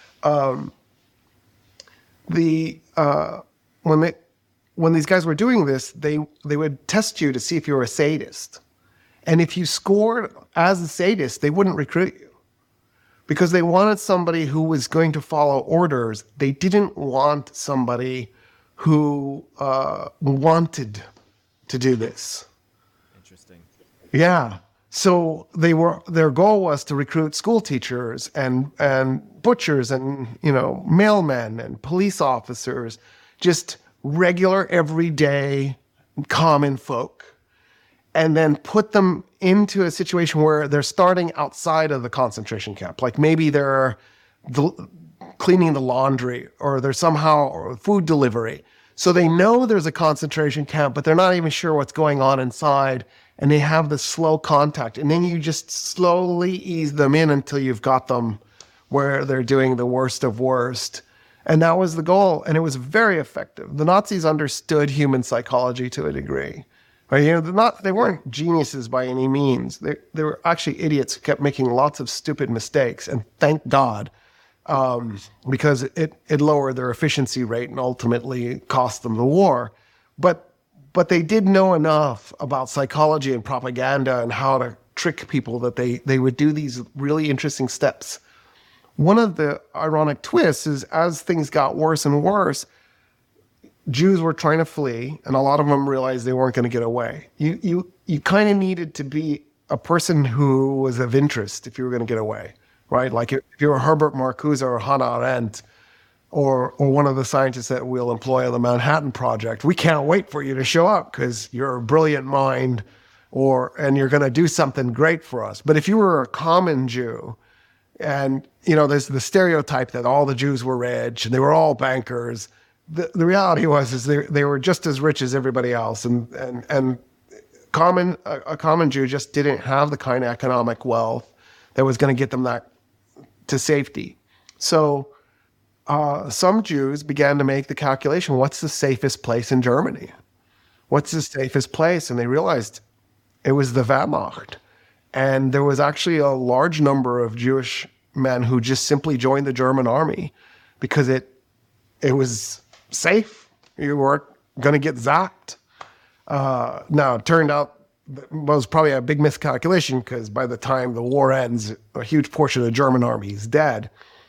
When these guys were doing this, they would test you to see if you were a sadist. And if you scored as a sadist, they wouldn't recruit you because they wanted somebody who was going to follow orders. They didn't want somebody who wanted to do this. Interesting. Yeah. So their goal was to recruit school teachers and butchers and mailmen and police officers, just regular, everyday, common folk, and then put them into a situation where they're starting outside of the concentration camp. Like maybe they're cleaning the laundry, or they're somehow food delivery. So they know there's a concentration camp, but they're not even sure what's going on inside, and they have this slow contact. And then you just slowly ease them in until you've got them where they're doing the worst of worst. And that was the goal, and it was very effective. The Nazis understood human psychology to a degree. They weren't geniuses by any means. They were actually idiots who kept making lots of stupid mistakes, and thank God, because it lowered their efficiency rate and ultimately cost them the war. But they did know enough about psychology and propaganda and how to trick people that they would do these really interesting steps. One of the ironic twists is as things got worse and worse, Jews were trying to flee, and a lot of them realized they weren't going to get away. You kind of needed to be a person who was of interest if you were going to get away, right? Like if you were Herbert Marcuse or Hannah Arendt or one of the scientists that we'll employ on the Manhattan Project, we can't wait for you to show up because you're a brilliant mind and you're going to do something great for us. But if you were a common Jew, And, you know, there's the stereotype that all the Jews were rich and they were all bankers. The reality was is they were just as rich as everybody else. And a common Jew just didn't have the kind of economic wealth that was going to get them that to safety. So some Jews began to make the calculation, what's the safest place in Germany? What's the safest place? And they realized it was the Wehrmacht. And there was actually a large number of Jewish men who just simply joined the German army because it was safe. You weren't going to get zapped. Now, it turned out it was probably a big miscalculation because by the time the war ends, a huge portion of the German army is dead.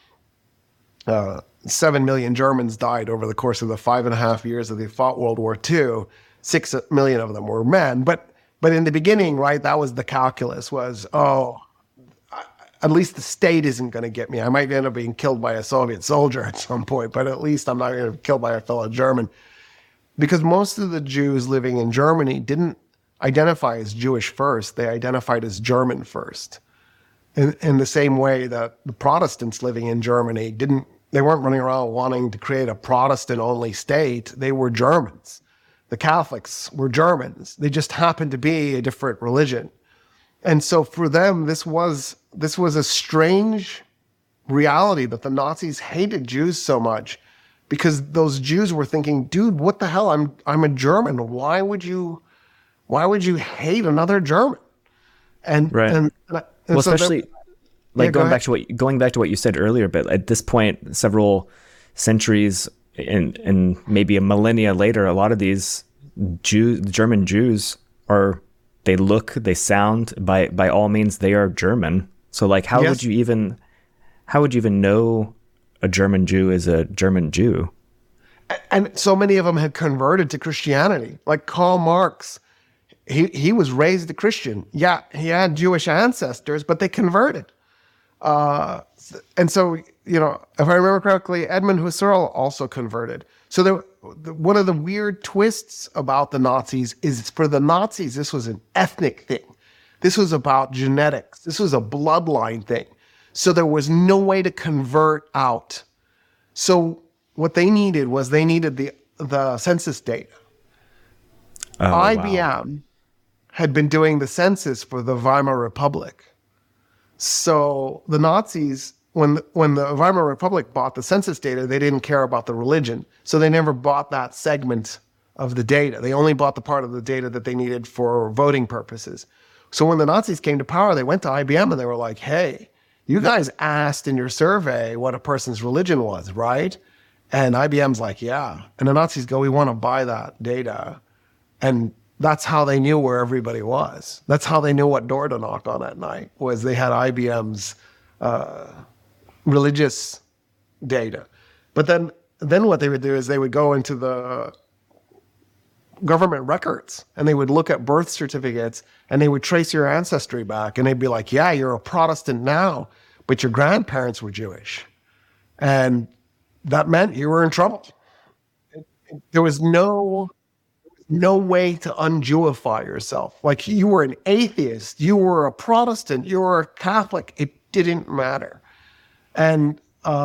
7 million Germans died over the course of the 5.5 years that they fought World War II. 6 million of them were men. But in the beginning, right, that was the calculus was, at least the state isn't going to get me. I might end up being killed by a Soviet soldier at some point, but at least I'm not going to be killed by a fellow German. Because most of the Jews living in Germany didn't identify as Jewish first. They identified as German first. In the same way that the Protestants living in Germany they weren't running around wanting to create a Protestant-only state. They were Germans. The Catholics were Germans. They just happened to be a different religion. And so for them, this was a strange reality that the Nazis hated Jews so much because those Jews were thinking, dude, what the hell? I'm a German. Why would you hate another German? And right. And well, so especially going back to what you said earlier, but at this point, several centuries and maybe a millennia later, a lot of these German Jews they sound by all means they are German. So like how would you even know a German Jew is a German Jew? And so many of them had converted to Christianity. Like Karl Marx, he was raised a Christian. Yeah, he had Jewish ancestors, but they converted. And so, you know, if I remember correctly, Edmund Husserl also converted. So one of the weird twists about the Nazis is for the Nazis, this was an ethnic thing. This was about genetics. This was a bloodline thing. So there was no way to convert out. So what they needed was the census data. IBM had been doing the census for the Weimar Republic. So the Nazis, when the Weimar Republic bought the census data, they didn't care about the religion. So they never bought that segment of the data. They only bought the part of the data that they needed for voting purposes. So when the Nazis came to power, they went to IBM and they were like, hey, you guys asked in your survey what a person's religion was, right? And IBM's like, yeah. And the Nazis go, we want to buy that data. And that's how they knew where everybody was. That's how they knew what door to knock on at night, was they had IBM's religious data. But then what they would do is they would go into the government records and they would look at birth certificates and they would trace your ancestry back and they'd be like, yeah, you're a Protestant now, but your grandparents were Jewish. And that meant you were in trouble. There was no way to un-Jewify yourself. Like you were an atheist, you were a Protestant, you were a Catholic. It didn't matter. And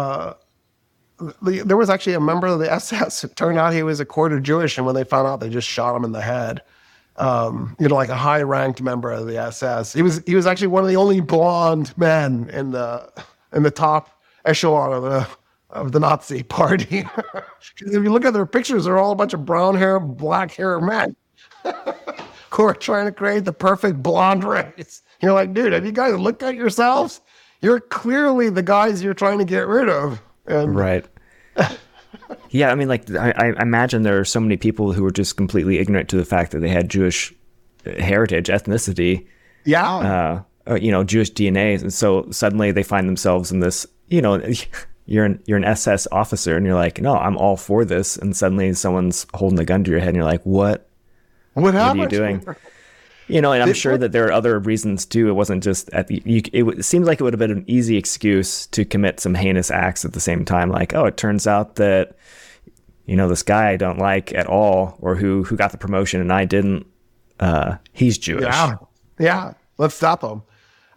there was actually a member of the SS. It turned out he was a quarter Jewish, and when they found out, they just shot him in the head. Like a high-ranked member of the SS. He was actually one of the only blonde men in the top echelon of the Nazi party. If you look at their pictures, they're all a bunch of brown hair, black hair men who are trying to create the perfect blonde race. You're like, dude, have you guys looked at yourselves? You're clearly the guys you're trying to get rid of. And right. Yeah, I mean, like, I imagine there are so many people who are just completely ignorant to the fact that they had Jewish heritage, ethnicity. Yeah. Jewish DNA. And so suddenly they find themselves in this, you're an SS officer and you're like, no, I'm all for this. And suddenly someone's holding a gun to your head and you're like, what happened? What are you doing? And I'm sure that there are other reasons too. It wasn't just it seems like it would have been an easy excuse to commit some heinous acts at the same time. Like, oh, it turns out that, this guy I don't like at all, or who got the promotion and I didn't, he's Jewish. Yeah. Let's stop him.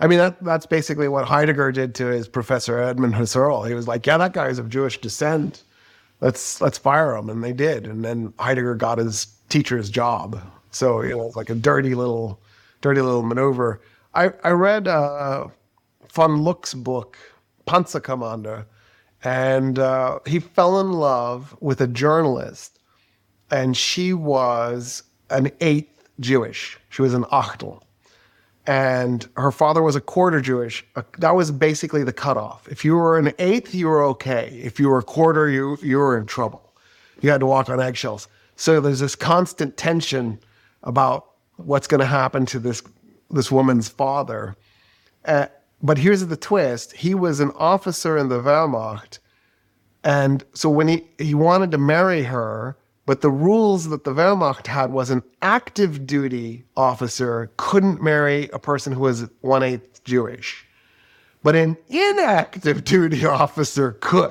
I mean, that's basically what Heidegger did to his professor Edmund Husserl. He was like, yeah, that guy is of Jewish descent. Let's fire him. And they did. And then Heidegger got his teacher's job. So, it's like a dirty little maneuver. I read von Luck's book, Panzerkommando, and he fell in love with a journalist, and she was an eighth Jewish. She was an Achtel. And her father was a quarter Jewish. That was basically the cutoff. If you were an eighth, you were okay. If you were a quarter, you were in trouble. You had to walk on eggshells. So there's this constant tension about what's going to happen to this woman's father. But here's the twist. He was an officer in the Wehrmacht. And so when he wanted to marry her, but the rules that the Wehrmacht had was an active duty officer couldn't marry a person who was 1/8 Jewish. But an inactive duty officer could.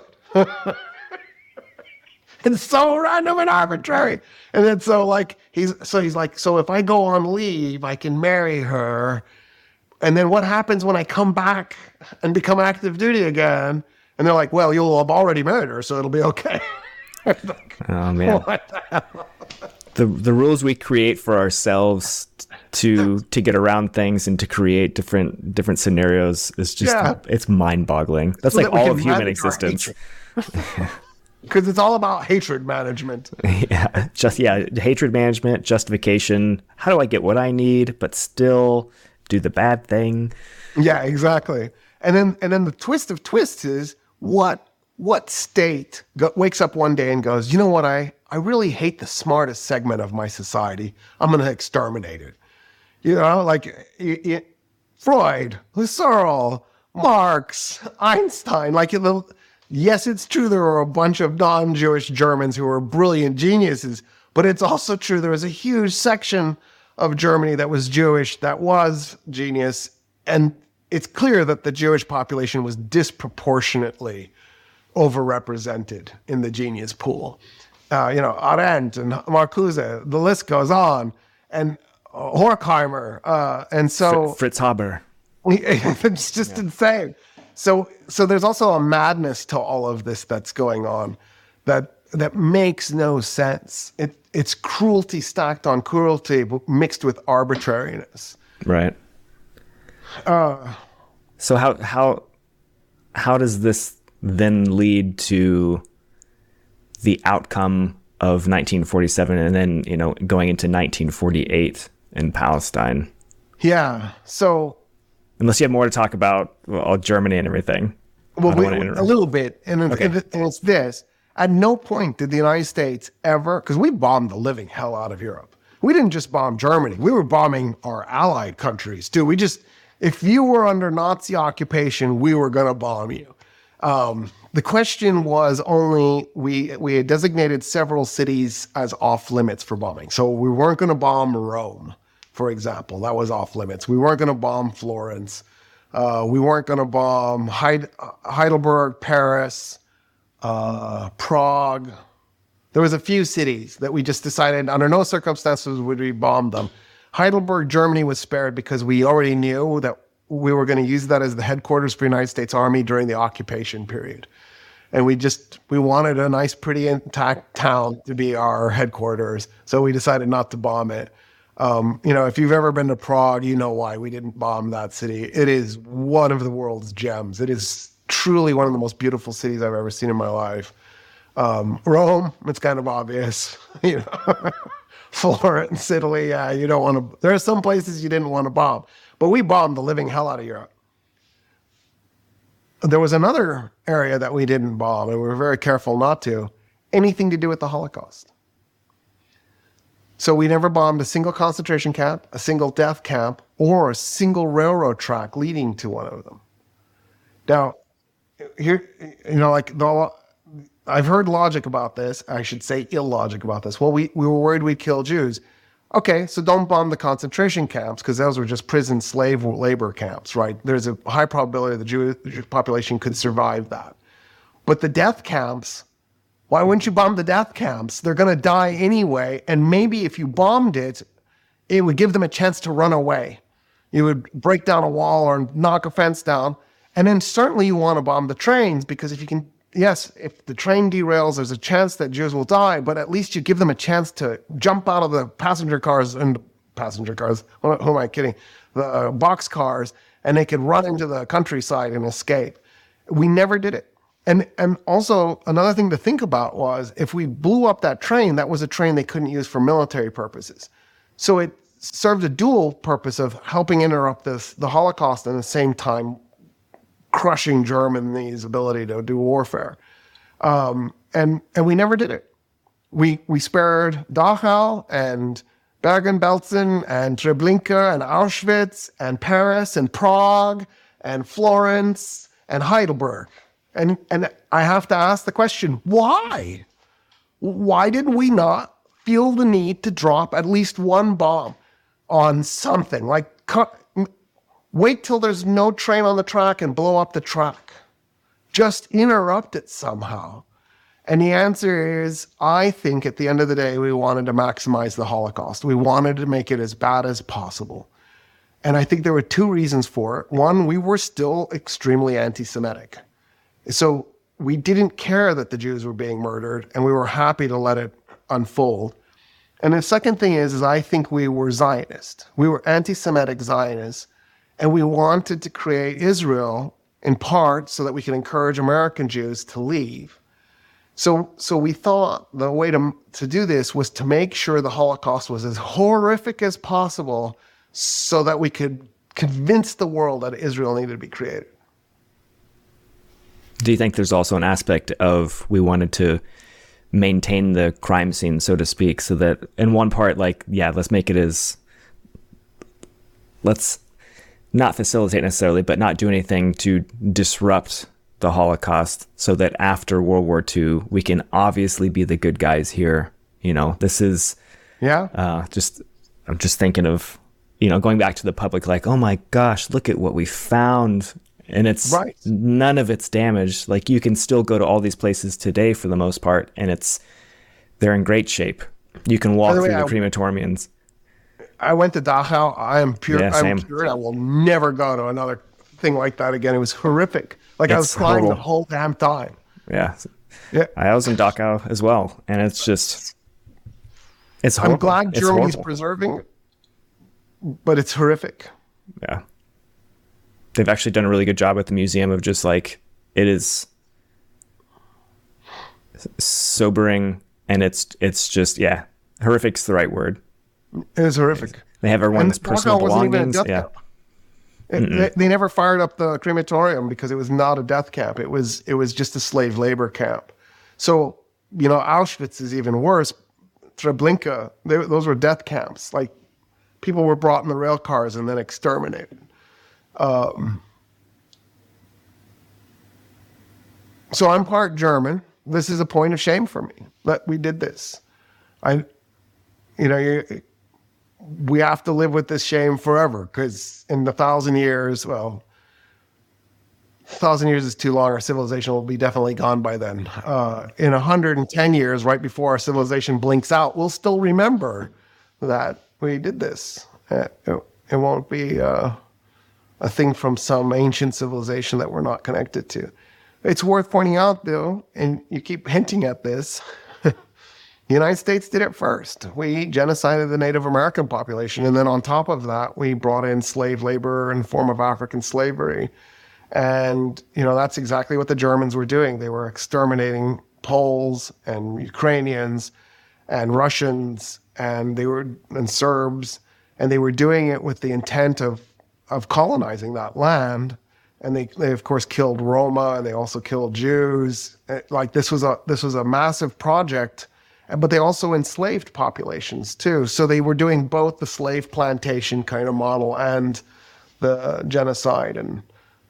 It's so random and arbitrary. And then he's like, so if I go on leave, I can marry her. And then what happens when I come back and become active duty again? And they're like, well, you'll have already married her, so it'll be okay. Oh man, what the hell? The rules we create for ourselves to get around things and to create different scenarios is just it's mind-boggling. That's so like all of human existence. Because it's all about hatred management. Hatred management, justification. How do I get what I need, but still do the bad thing? Yeah, exactly. And then the twist of twists is what state wakes up one day and goes, you know what, I really hate the smartest segment of my society. I'm going to exterminate it. Like Freud, Husserl, Marx, Einstein. Yes, it's true there were a bunch of non-Jewish Germans who were brilliant geniuses, but it's also true there was a huge section of Germany that was Jewish, that was genius, and it's clear that the Jewish population was disproportionately overrepresented in the genius pool. Arendt and Marcuse, the list goes on, and Horkheimer, and so Fritz Haber. It's just insane. So there's also a madness to all of this that's going on that makes no sense. It's cruelty stacked on cruelty mixed with arbitrariness. Right. So how does this then lead to the outcome of 1947 and then, going into 1948 in Palestine? Yeah. So unless you have more to talk about Germany and everything. Well, a little bit. And it's this. At no point did the United States ever, because we bombed the living hell out of Europe. We didn't just bomb Germany. We were bombing our allied countries too. If you were under Nazi occupation, we were going to bomb you. The question was only, we had designated several cities as off limits for bombing. So we weren't going to bomb Rome, for example. That was off limits. We weren't going to bomb Florence. We weren't going to bomb Heidelberg, Paris, Prague. There was a few cities that we just decided under no circumstances would we bomb them. Heidelberg, Germany was spared because we already knew that we were going to use that as the headquarters for the United States Army during the occupation period. And we wanted a nice, pretty intact town to be our headquarters. So we decided not to bomb it. If you've ever been to Prague, you know why we didn't bomb that city. It is one of the world's gems. It is truly one of the most beautiful cities I've ever seen in my life. Rome, it's kind of obvious. Florence, Italy, you don't want to. There are some places you didn't want to bomb, but we bombed the living hell out of Europe. There was another area that we didn't bomb, and we were very careful not to. Anything to do with the Holocaust. So we never bombed a single concentration camp, a single death camp, or a single railroad track leading to one of them. Now, here, I've heard logic about this. I should say illogic about this. Well, we were worried we'd kill Jews. Okay, so don't bomb the concentration camps because those were just prison slave labor camps, right? There's a high probability the Jewish population could survive that. But the death camps, why wouldn't you bomb the death camps? They're going to die anyway. And maybe if you bombed it, it would give them a chance to run away. You would break down a wall or knock a fence down. And then certainly you want to bomb the trains, because if you can, yes, if the train derails, there's a chance that Jews will die, but at least you give them a chance to jump out of the passenger cars, who am I kidding? The box cars, and they could run into the countryside and escape. We never did it. And also another thing to think about was, if we blew up that train, that was a train they couldn't use for military purposes. So it served a dual purpose of helping interrupt the Holocaust and at the same time crushing Germany's ability to do warfare. And we never did it. We spared Dachau and Bergen-Belsen and Treblinka and Auschwitz and Paris and Prague and Florence and Heidelberg. And I have to ask the question, why? Why did we not feel the need to drop at least one bomb on something? Like, wait till there's no train on the track and blow up the track. Just interrupt it somehow. And the answer is, I think at the end of the day, we wanted to maximize the Holocaust. We wanted to make it as bad as possible. And I think there were two reasons for it. One, we were still extremely anti-Semitic. So we didn't care that the Jews were being murdered, and we were happy to let it unfold. And the second thing is I think we were Zionist. We were anti-Semitic Zionists, and we wanted to create Israel in part so that we could encourage American Jews to leave. So we thought the way to do this was to make sure the Holocaust was as horrific as possible so that we could convince the world that Israel needed to be created. Do you think there's also an aspect of, we wanted to maintain the crime scene, so to speak, so that in one part, like, yeah, let's not facilitate necessarily, but not do anything to disrupt the Holocaust, so that after World War II, we can obviously be the good guys here. You know, this is, I'm just thinking of, going back to the public, like, oh my gosh, look at what we found. And it's right. None of it's damaged. Like, you can still go to all these places today for the most part, and they're in great shape. You can walk through the crematoriums. I went to Dachau. I am pure. Yeah, I'm pure, and I will never go to another thing like that again. It was horrific. Like, I was crying the whole damn time. Yeah. I was in Dachau as well, and it's horrible. I'm glad Germany's preserving it, but it's horrific. Yeah. They've actually done a really good job at the museum of just like, it is sobering, and it's just, yeah, horrific's the right word. It is horrific. They have everyone's personal belongings. Yeah. They never fired up the crematorium because it was not a death camp. It was just a slave labor camp. So, Auschwitz is even worse. Treblinka, those were death camps. Like, people were brought in the rail cars and then exterminated. So I'm part German. This is a point of shame for me that we did this. We have to live with this shame forever, because in 1,000 years, 1,000 years is too long. Our civilization will be definitely gone by then. In 110 years, right before our civilization blinks out, we'll still remember that we did this. It won't be a thing from some ancient civilization that we're not connected to. It's worth pointing out, though, and you keep hinting at this, the United States did it first. We genocided the Native American population, and then on top of that, we brought in slave labor in the form of African slavery. And, that's exactly what the Germans were doing. They were exterminating Poles and Ukrainians and Russians and Serbs, and they were doing it with the intent of colonizing that land. And they of course killed Roma, and they also killed Jews. Like, this was a massive project, but they also enslaved populations too. So they were doing both the slave plantation kind of model and the genocide. And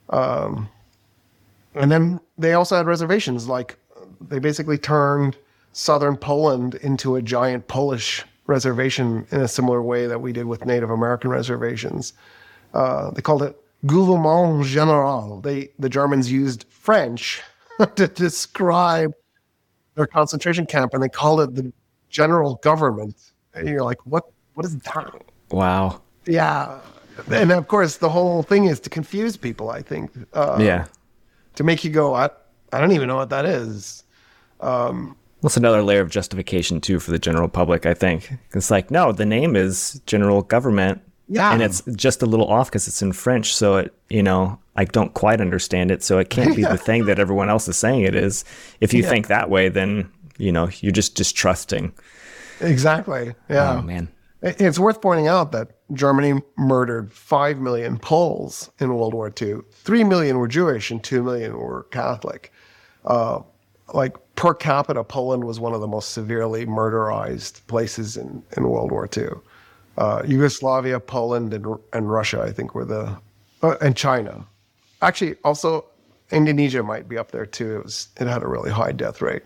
then they also had reservations. Like, they basically turned southern Poland into a giant Polish reservation in a similar way that we did with Native American reservations. They called it Gouvernement Général. The Germans used French to describe their concentration camp, and they called it the general government. And you're like, what is that? Wow. Yeah. And of course, the whole thing is to confuse people, I think. Yeah. To make you go, I don't even know what that is. What's another layer of justification too for the general public, I think. It's like, no, the name is general government. Yeah. And it's just a little off because it's in French. So it, I don't quite understand it. So it can't be the thing that everyone else is saying it is. If you think that way, then, you're just distrusting. Exactly. Yeah. Oh, man. It's worth pointing out that Germany murdered 5 million Poles in World War II. 3 million were Jewish and 2 million were Catholic. Per capita, Poland was one of the most severely murderized places in World War II. Yugoslavia, Poland, and Russia, I think, were and China. Actually, also Indonesia might be up there too. It had a really high death rate.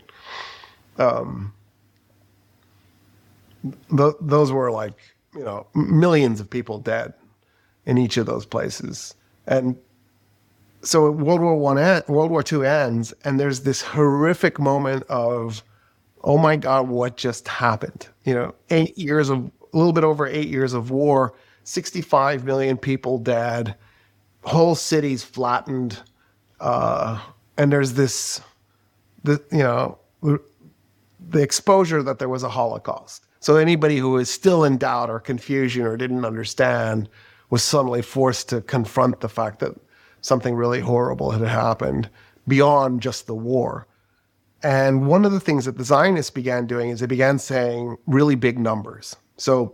Those were millions of people dead in each of those places. And so World War II ends, and there's this horrific moment of, oh my God, what just happened? 8 years of, a little bit over 8 years of war, 65 million people dead, whole cities flattened, and there's the exposure that there was a Holocaust. So anybody who was still in doubt or confusion or didn't understand was suddenly forced to confront the fact that something really horrible had happened beyond just the war. And one of the things that the Zionists began doing is they began saying really big numbers. So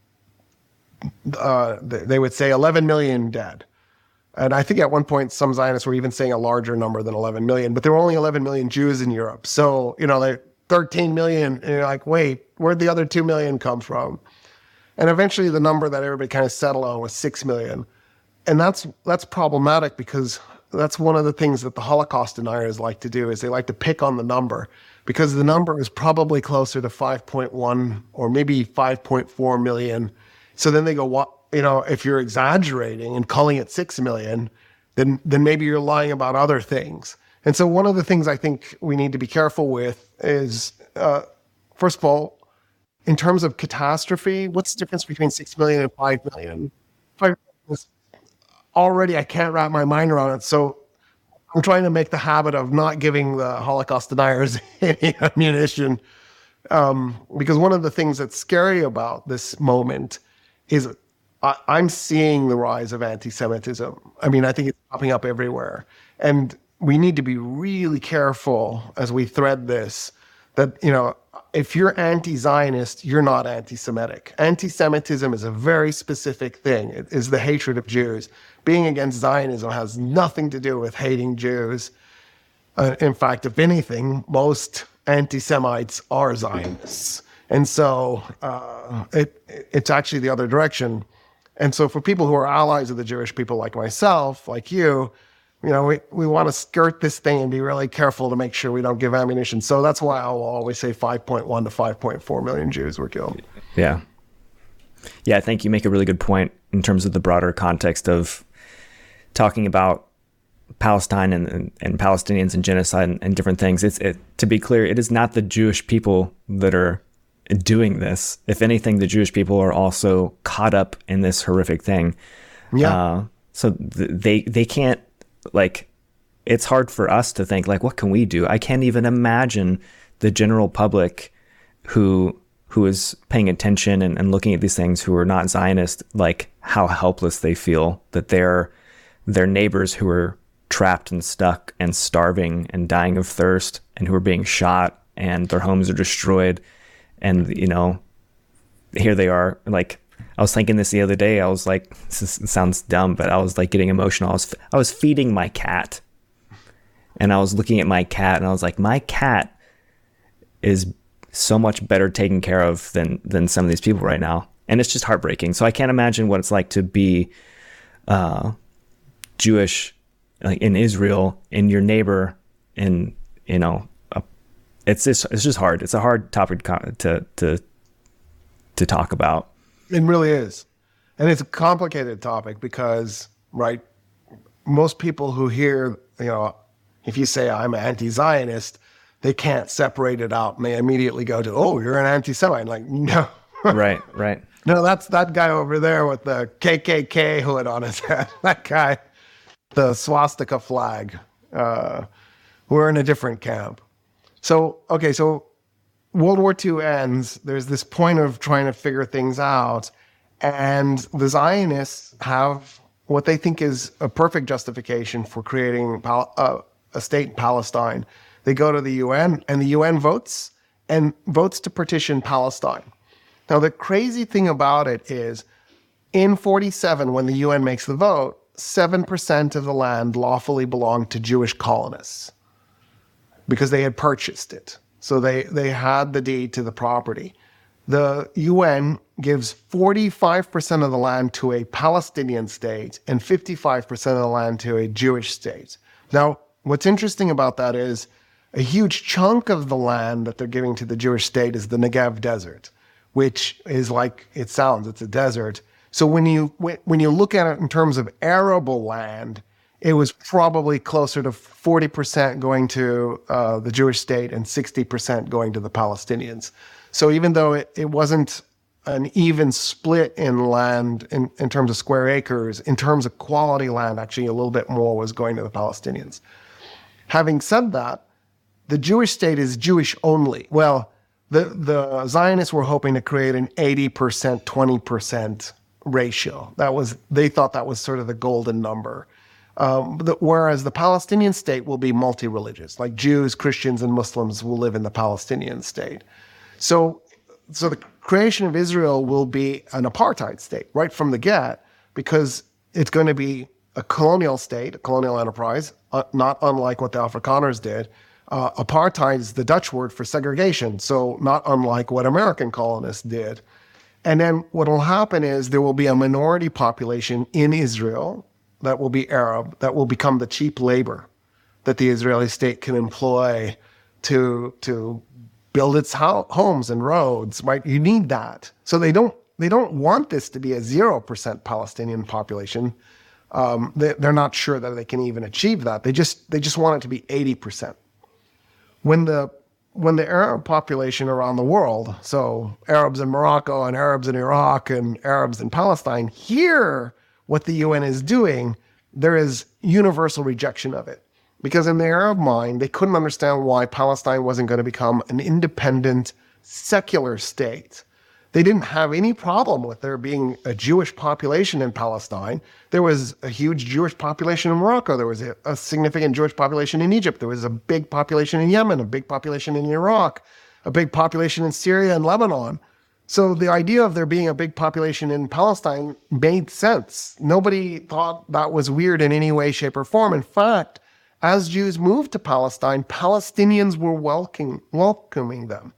they would say 11 million dead. And I think at one point some Zionists were even saying a larger number than 11 million, but there were only 11 million Jews in Europe. So, like 13 million, and you're like, wait, where'd the other 2 million come from? And eventually the number that everybody kind of settled on was 6 million. And that's problematic because that's one of the things that the Holocaust deniers like to do is they like to pick on the number because the number is probably closer to 5.1 or maybe 5.4 million. So then they go, what, if you're exaggerating and calling it 6 million, then maybe you're lying about other things. And so one of the things I think we need to be careful with is, first of all, in terms of catastrophe, what's the difference between 6 million and 5 million? 5 million already, I can't wrap my mind around it. So I'm trying to make the habit of not giving the Holocaust deniers any ammunition. Because one of the things that's scary about this moment is I'm seeing the rise of anti-Semitism. I mean, I think it's popping up everywhere. And we need to be really careful as we thread this, that, if you're anti-Zionist, you're not anti-Semitic. Anti-Semitism is a very specific thing. It is the hatred of Jews. Being against Zionism has nothing to do with hating Jews. In fact, if anything, most anti-Semites are Zionists. And so it's actually the other direction. And so for people who are allies of the Jewish people like myself, like you, we want to skirt this thing and be really careful to make sure we don't give ammunition. So that's why I will always say 5.1 to 5.4 million Jews were killed. Yeah. Yeah, I think you make a really good point in terms of the broader context of talking about Palestine and Palestinians and genocide and different things. To be clear, it is not the Jewish people that are doing this. If anything, the Jewish people are also caught up in this horrific thing. Yeah. So they can't, it's hard for us to think, what can we do? I can't even imagine the general public who is paying attention and looking at these things, who are not Zionist, how helpless they feel that their neighbors who are trapped and stuck and starving and dying of thirst and who are being shot and their homes are destroyed. And, here they are. I was thinking this the other day. I was like, this sounds dumb, but I was getting emotional. I was feeding my cat, and I was looking at my cat, and I was like, my cat is so much better taken care of than some of these people right now, and it's just heartbreaking. So I can't imagine what it's like to be Jewish in Israel, in your neighbor, and it's just hard. It's a hard topic to talk about. It really is. And it's a complicated topic because, right, most people who hear, if you say I'm anti-Zionist, they can't separate it out and they immediately go to, oh, you're an anti-Semite. No. Right. No, that's that guy over there with the KKK hood on his head. That guy, the swastika flag. We're in a different camp. So, okay, so World War II ends. There's this point of trying to figure things out. And the Zionists have what they think is a perfect justification for creating a state in Palestine. They go to the UN, and the UN votes to partition Palestine. Now, the crazy thing about it is, in 47, when the UN makes the vote, 7% of the land lawfully belonged to Jewish colonists because they had purchased it. So they had the deed to the property. The UN gives 45% of the land to a Palestinian state and 55% of the land to a Jewish state. Now, what's interesting about that is a huge chunk of the land that they're giving to the Jewish state is the Negev desert, which is like it sounds, it's a desert. So when you look at it in terms of arable land, it was probably closer to 40% going to the Jewish state and 60% going to the Palestinians. So even though it wasn't an even split in land in terms of square acres, in terms of quality land, actually a little bit more was going to the Palestinians. Having said that, the Jewish state is Jewish only. Well, the Zionists were hoping to create an 80%, 20% ratio. They thought that was sort of the golden number. Whereas the Palestinian state will be multi-religious, like Jews, Christians, and Muslims will live in the Palestinian state. So the creation of Israel will be an apartheid state right from the get, because it's going to be a colonial state, a colonial enterprise, not unlike what the Afrikaners did. Apartheid is the Dutch word for segregation, so not unlike what American colonists did. And then what will happen is there will be a minority population in Israel that will be Arab, that will become the cheap labor that the Israeli state can employ to build its homes and roads, right? You need that. So they don't want this to be a 0% Palestinian population. They're not sure that they can even achieve that. They just want it to be 80%. When the Arab population around the world, so Arabs in Morocco and Arabs in Iraq and Arabs in Palestine, hear what the UN is doing, there is universal rejection of it. Because in the Arab mind, they couldn't understand why Palestine wasn't going to become an independent, secular state. They didn't have any problem with there being a Jewish population in Palestine. There was a huge Jewish population in Morocco. There was a significant Jewish population in Egypt. There was a big population in Yemen, a big population in Iraq, a big population in Syria and Lebanon. So the idea of there being a big population in Palestine made sense. Nobody thought that was weird in any way, shape, or form. In fact, as Jews moved to Palestine, Palestinians were welcoming them.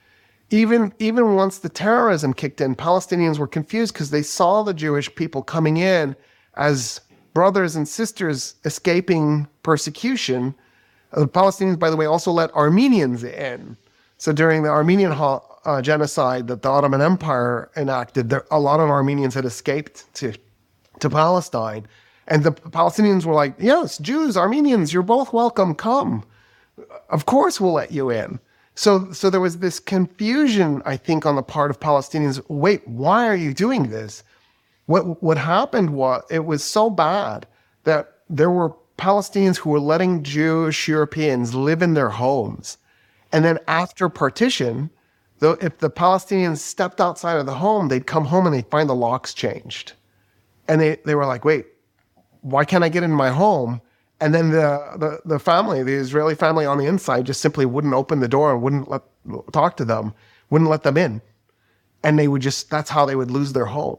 Even once the terrorism kicked in, Palestinians were confused because they saw the Jewish people coming in as brothers and sisters escaping persecution. The Palestinians, by the way, also let Armenians in. So during the Armenian genocide that the Ottoman Empire enacted, a lot of Armenians had escaped to Palestine. And the Palestinians were like, yes, Jews, Armenians, you're both welcome, come. Of course we'll let you in. So there was this confusion, I think, on the part of Palestinians. Wait, why are you doing this? What happened was, it was so bad that there were Palestinians who were letting Jewish Europeans live in their homes. And then after partition, though, if the Palestinians stepped outside of the home, they'd come home and they'd find the locks changed. And they were like, wait, why can't I get in my home? And then the family, the Israeli family on the inside, just simply wouldn't open the door and wouldn't talk to them, wouldn't let them in. And that's how they would lose their home.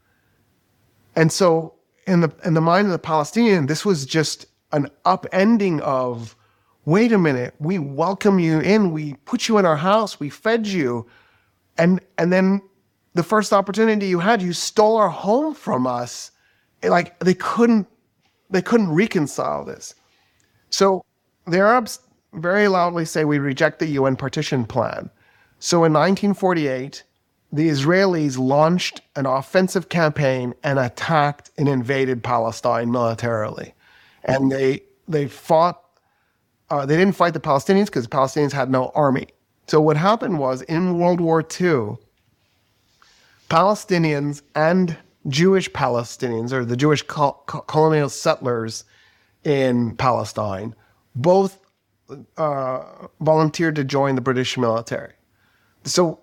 And so in the mind of the Palestinian, this was just an upending of, wait a minute, we welcome you in, we put you in our house, we fed you. And then the first opportunity you had, you stole our home from us. Like they couldn't reconcile this. So the Arabs very loudly say we reject the UN partition plan. So in 1948, the Israelis launched an offensive campaign and attacked and invaded Palestine militarily. And they fought, they didn't fight the Palestinians because the Palestinians had no army. So what happened was in World War II, Palestinians and Jewish Palestinians, or the Jewish colonial settlers in Palestine, both volunteered to join the British military. So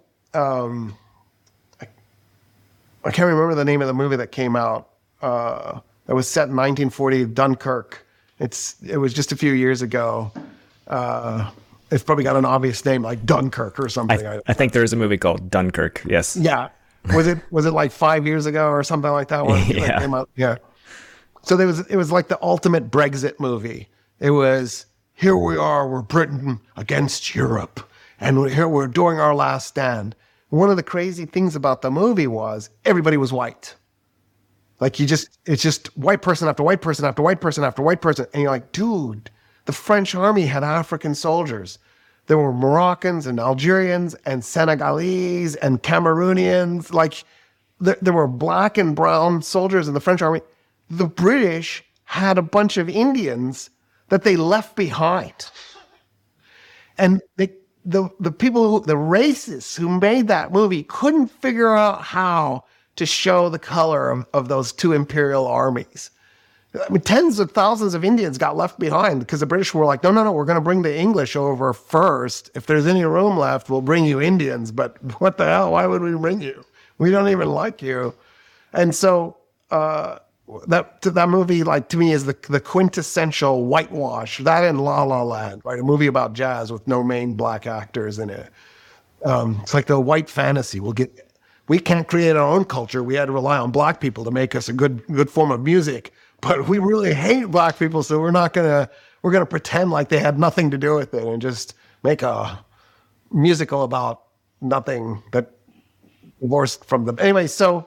I can't remember the name of the movie that came out. That was set in 1940, Dunkirk. It was just a few years ago. It's probably got an obvious name like Dunkirk or something. I think there is a movie called Dunkirk. Yes. Yeah. Was it like 5 years ago or something like that? Yeah. Came out? Yeah. So it was like the ultimate Brexit movie. It was, here we are, we're Britain against Europe, and here we're doing our last stand. One of the crazy things about the movie was everybody was white. Like it's just white person after white person after white person after white person. And you're like, dude, the French army had African soldiers. There were Moroccans and Algerians and Senegalese and Cameroonians. Like there were black and brown soldiers in the French army. The British had a bunch of Indians that they left behind. And the people, the racists who made that movie couldn't figure out how to show the color of those two imperial armies. I mean, tens of thousands of Indians got left behind because the British were like, no, we're going to bring the English over first. If there's any room left, we'll bring you Indians. But what the hell? Why would we bring you? We don't even like you. And so that movie, like, to me, is the quintessential whitewash. That and La La Land, right? A movie about jazz with no main black actors in it. It's like the white fantasy. We can't create our own culture. We had to rely on black people to make us a good form of music. But we really hate black people, so we're gonna pretend like they had nothing to do with it and just make a musical about nothing that divorced from them. Anyway, so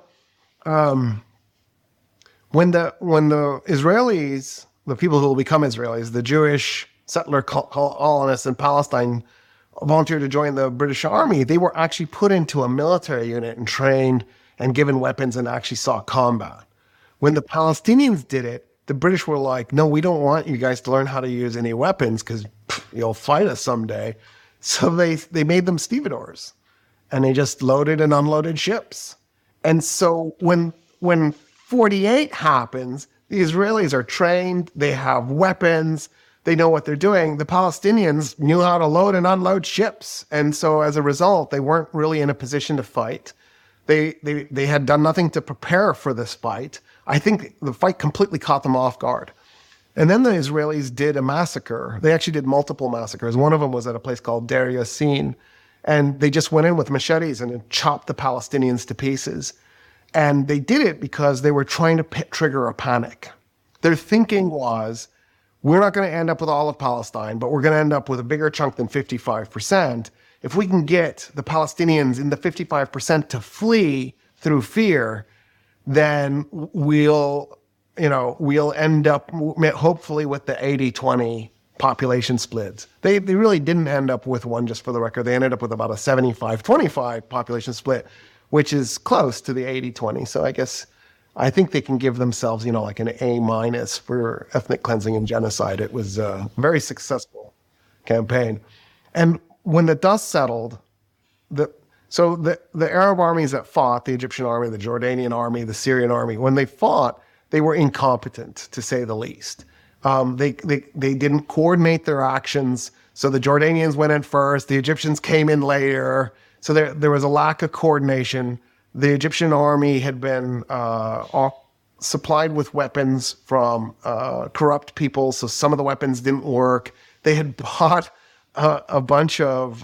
when the Israelis, the people who will become Israelis, the Jewish settler colonists in Palestine, volunteered to join the British Army, they were actually put into a military unit and trained and given weapons and actually saw combat. When the Palestinians did it, the British were like, no, we don't want you guys to learn how to use any weapons because you'll fight us someday. So they made them stevedores, and they just loaded and unloaded ships. And so when 48 happens, the Israelis are trained, they have weapons, they know what they're doing. The Palestinians knew how to load and unload ships. And so as a result, they weren't really in a position to fight. They had done nothing to prepare for this fight. I think the fight completely caught them off guard. And then the Israelis did a massacre. They actually did multiple massacres. One of them was at a place called Deir Yassin. And they just went in with machetes and chopped the Palestinians to pieces. And they did it because they were trying to trigger a panic. Their thinking was, we're not going to end up with all of Palestine, but we're going to end up with a bigger chunk than 55%. If we can get the Palestinians in the 55% to flee through fear, then we'll end up hopefully with the 80-20 population split. They really didn't end up with one, just for the record. They ended up with about a 75-25 population split, which is close to the 80-20. So I think they can give themselves, like an A- for ethnic cleansing and genocide. It was a very successful campaign. And when the dust settled, the Arab armies that fought, the Egyptian army, the Jordanian army, the Syrian army, when they fought, they were incompetent, to say the least. They didn't coordinate their actions. So the Jordanians went in first, the Egyptians came in later. So there was a lack of coordination. The Egyptian army had been supplied with weapons from corrupt people, so some of the weapons didn't work. They had bought a bunch of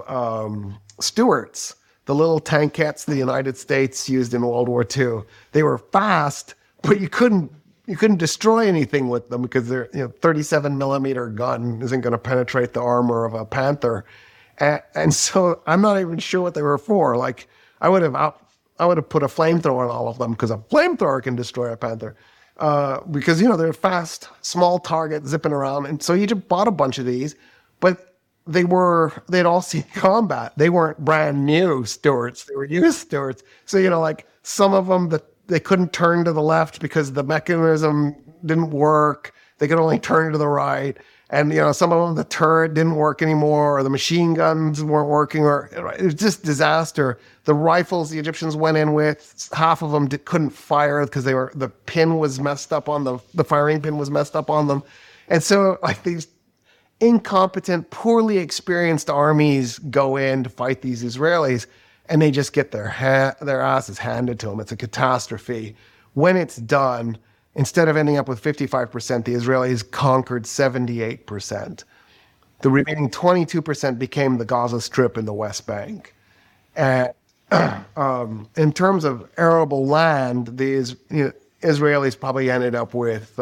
Stuarts, the little tankettes the United States used in World War II. They were fast, but you couldn't destroy anything with them because their 37 millimeter gun isn't going to penetrate the armor of a Panther. And so I'm not even sure what they were for. Like I would have put a flamethrower on all of them because a flamethrower can destroy a Panther. Because they're fast, small target zipping around. And so Egypt bought a bunch of these, but they'd all seen combat. They weren't brand new Stuarts. They were used Stuarts. So, some of them that they couldn't turn to the left because the mechanism didn't work. They could only turn to the right. And, some of them, the turret didn't work anymore, or the machine guns weren't working, or it was just disaster. The rifles the Egyptians went in with, half of them couldn't fire because the pin was messed up on the firing pin was messed up on them. And so like these incompetent, poorly experienced armies go in to fight these Israelis, and they just get their asses handed to them. It's a catastrophe. When it's done, instead of ending up with 55%, the Israelis conquered 78%. The remaining 22% became the Gaza Strip and the West Bank. And in terms of arable land, the Israelis probably ended up with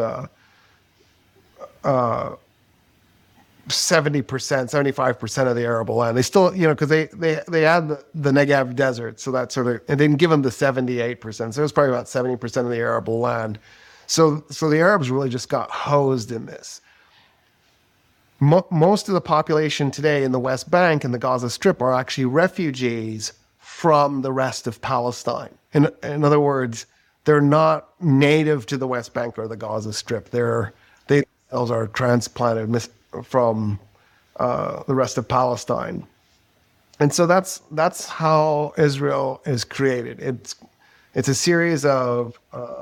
70%, 75% of the arable land. They still, because they had the Negev desert, so that sort of, and didn't give them the 78%. So it was probably about 70% of the arable land. So the Arabs really just got hosed in this. Most of the population today in the West Bank and the Gaza Strip are actually refugees from the rest of Palestine. In other words, they're not native to the West Bank or the Gaza Strip. They themselves are transplanted from the rest of Palestine. And so that's how Israel is created. It's a series of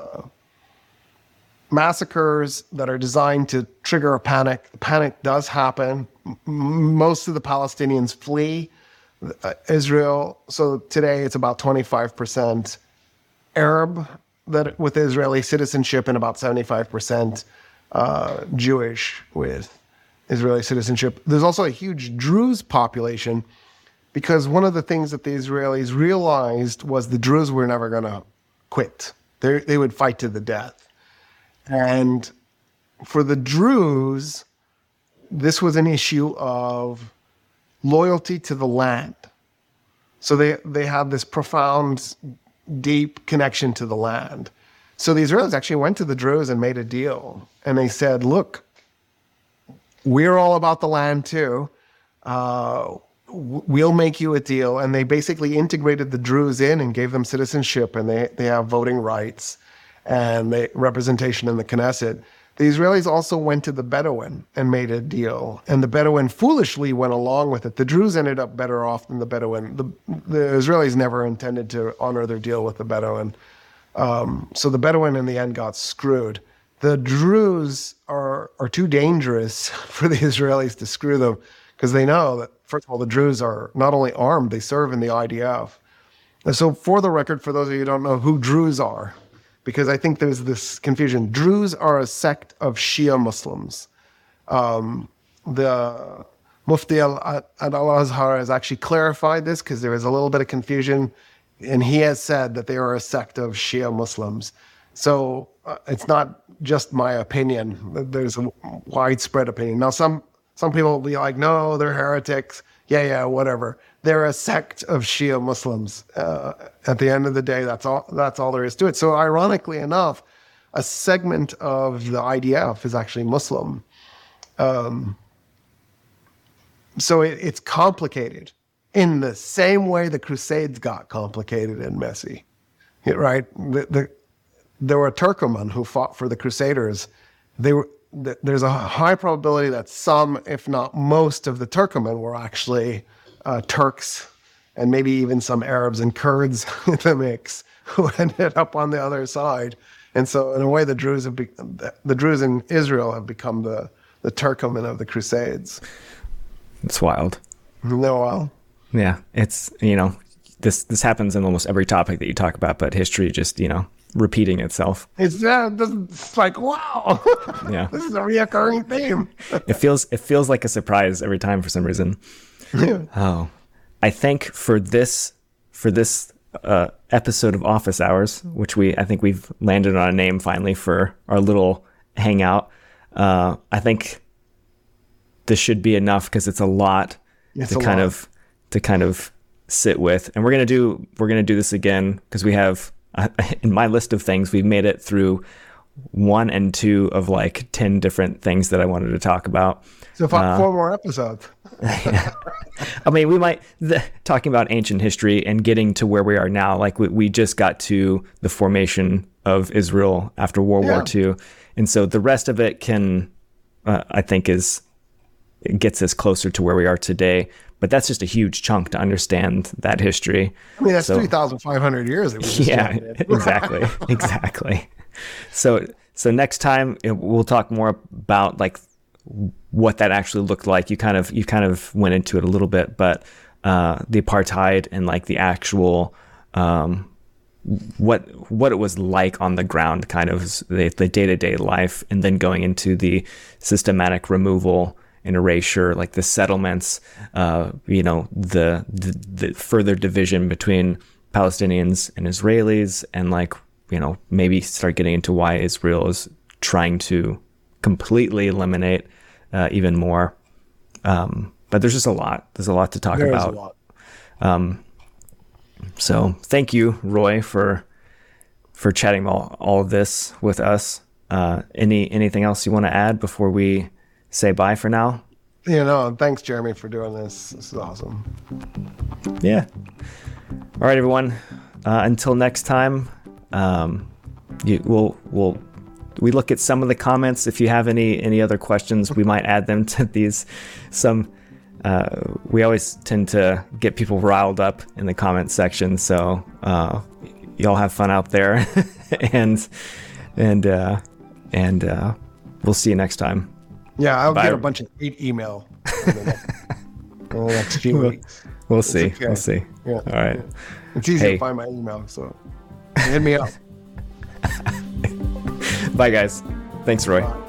massacres that are designed to trigger a panic. The panic does happen. Most of the Palestinians flee Israel. So today it's about 25% Arab with Israeli citizenship and about 75% Jewish with Israeli citizenship. There's also a huge Druze population because one of the things that the Israelis realized was the Druze were never going to quit. They would fight to the death. And for the Druze, this was an issue of loyalty to the land. So they had this profound, deep connection to the land. So the Israelis actually went to the Druze and made a deal. And they said, look, we're all about the land too. We'll make you a deal. And they basically integrated the Druze in and gave them citizenship, and they have voting rights and representation in the Knesset. The Israelis also went to the Bedouin and made a deal, and the Bedouin foolishly went along with it. The Druze ended up better off than the Bedouin. The Israelis never intended to honor their deal with the Bedouin. So the Bedouin in the end got screwed. The Druze are too dangerous for the Israelis to screw them because they know that, first of all, the Druze are not only armed, they serve in the IDF. And so for the record, for those of you who don't know who Druze are, because I think there's this confusion. Druze are a sect of Shia Muslims. The Mufti al-Azhar has actually clarified this because there is a little bit of confusion, and he has said that they are a sect of Shia Muslims. So it's not just my opinion. There's a widespread opinion. Now, some people will be like, no, they're heretics. Yeah, whatever. They're a sect of Shia Muslims. At the end of the day, that's all there is to it. So ironically enough, a segment of the IDF is actually Muslim. So it's complicated in the same way the Crusades got complicated and messy, right? There were Turkoman who fought for the Crusaders. There's a high probability that some, if not most, of the Turkoman were actually Turks, and maybe even some Arabs and Kurds in the mix who ended up on the other side. And so, in a way, the Druze in Israel have become the Turkoman of the Crusades. It's wild. No, well, yeah, it's this happens in almost every topic that you talk about, but history just repeating itself. It's like, wow, yeah, this is a reoccurring theme. It feels like a surprise every time for some reason. Yeah. Oh, I think for this episode of Office Hours, which I think we've landed on a name finally for our little hangout. I think this should be enough because it's a lot to kind of sit with, and we're gonna do this again because we have in my list of things we've made it through 1 and 2 of like 10 different things that I wanted to talk about. So 4 more episodes. I mean, we might talking about ancient history and getting to where we are now. Like we just got to the formation of Israel after World War II, and so the rest of it can, I think, is it gets us closer to where we are today. But that's just a huge chunk to understand that history. I mean, that's 3,500 years. That we just exactly, exactly. So next time we'll talk more about like what that actually looked like. You kind of went into it a little bit, but the apartheid and like the actual what it was like on the ground, kind of the day-to-day life, and then going into the systematic removal and erasure, like the settlements, the further division between Palestinians and Israelis, and like, maybe start getting into why Israel is trying to completely eliminate even more. But there's just a lot. There's a lot to talk about. There's a lot. So thank you, Roy, for chatting all of this with us. Anything else you want to add before we say bye for now? Thanks, Jeremy, for doing this. This is awesome. Yeah. All right, everyone. Until next time, we look at some of the comments. If you have any other questions, we might add them to these. We always tend to get people riled up in the comment section, so y'all have fun out there, and we'll see you next time. Yeah, I'll get a bunch of hate email in the next few weeks. We'll see. Okay. We'll see. Yeah. All right. It's easy to find my email, so hit me up. Bye, guys. Thanks, Roy. Bye.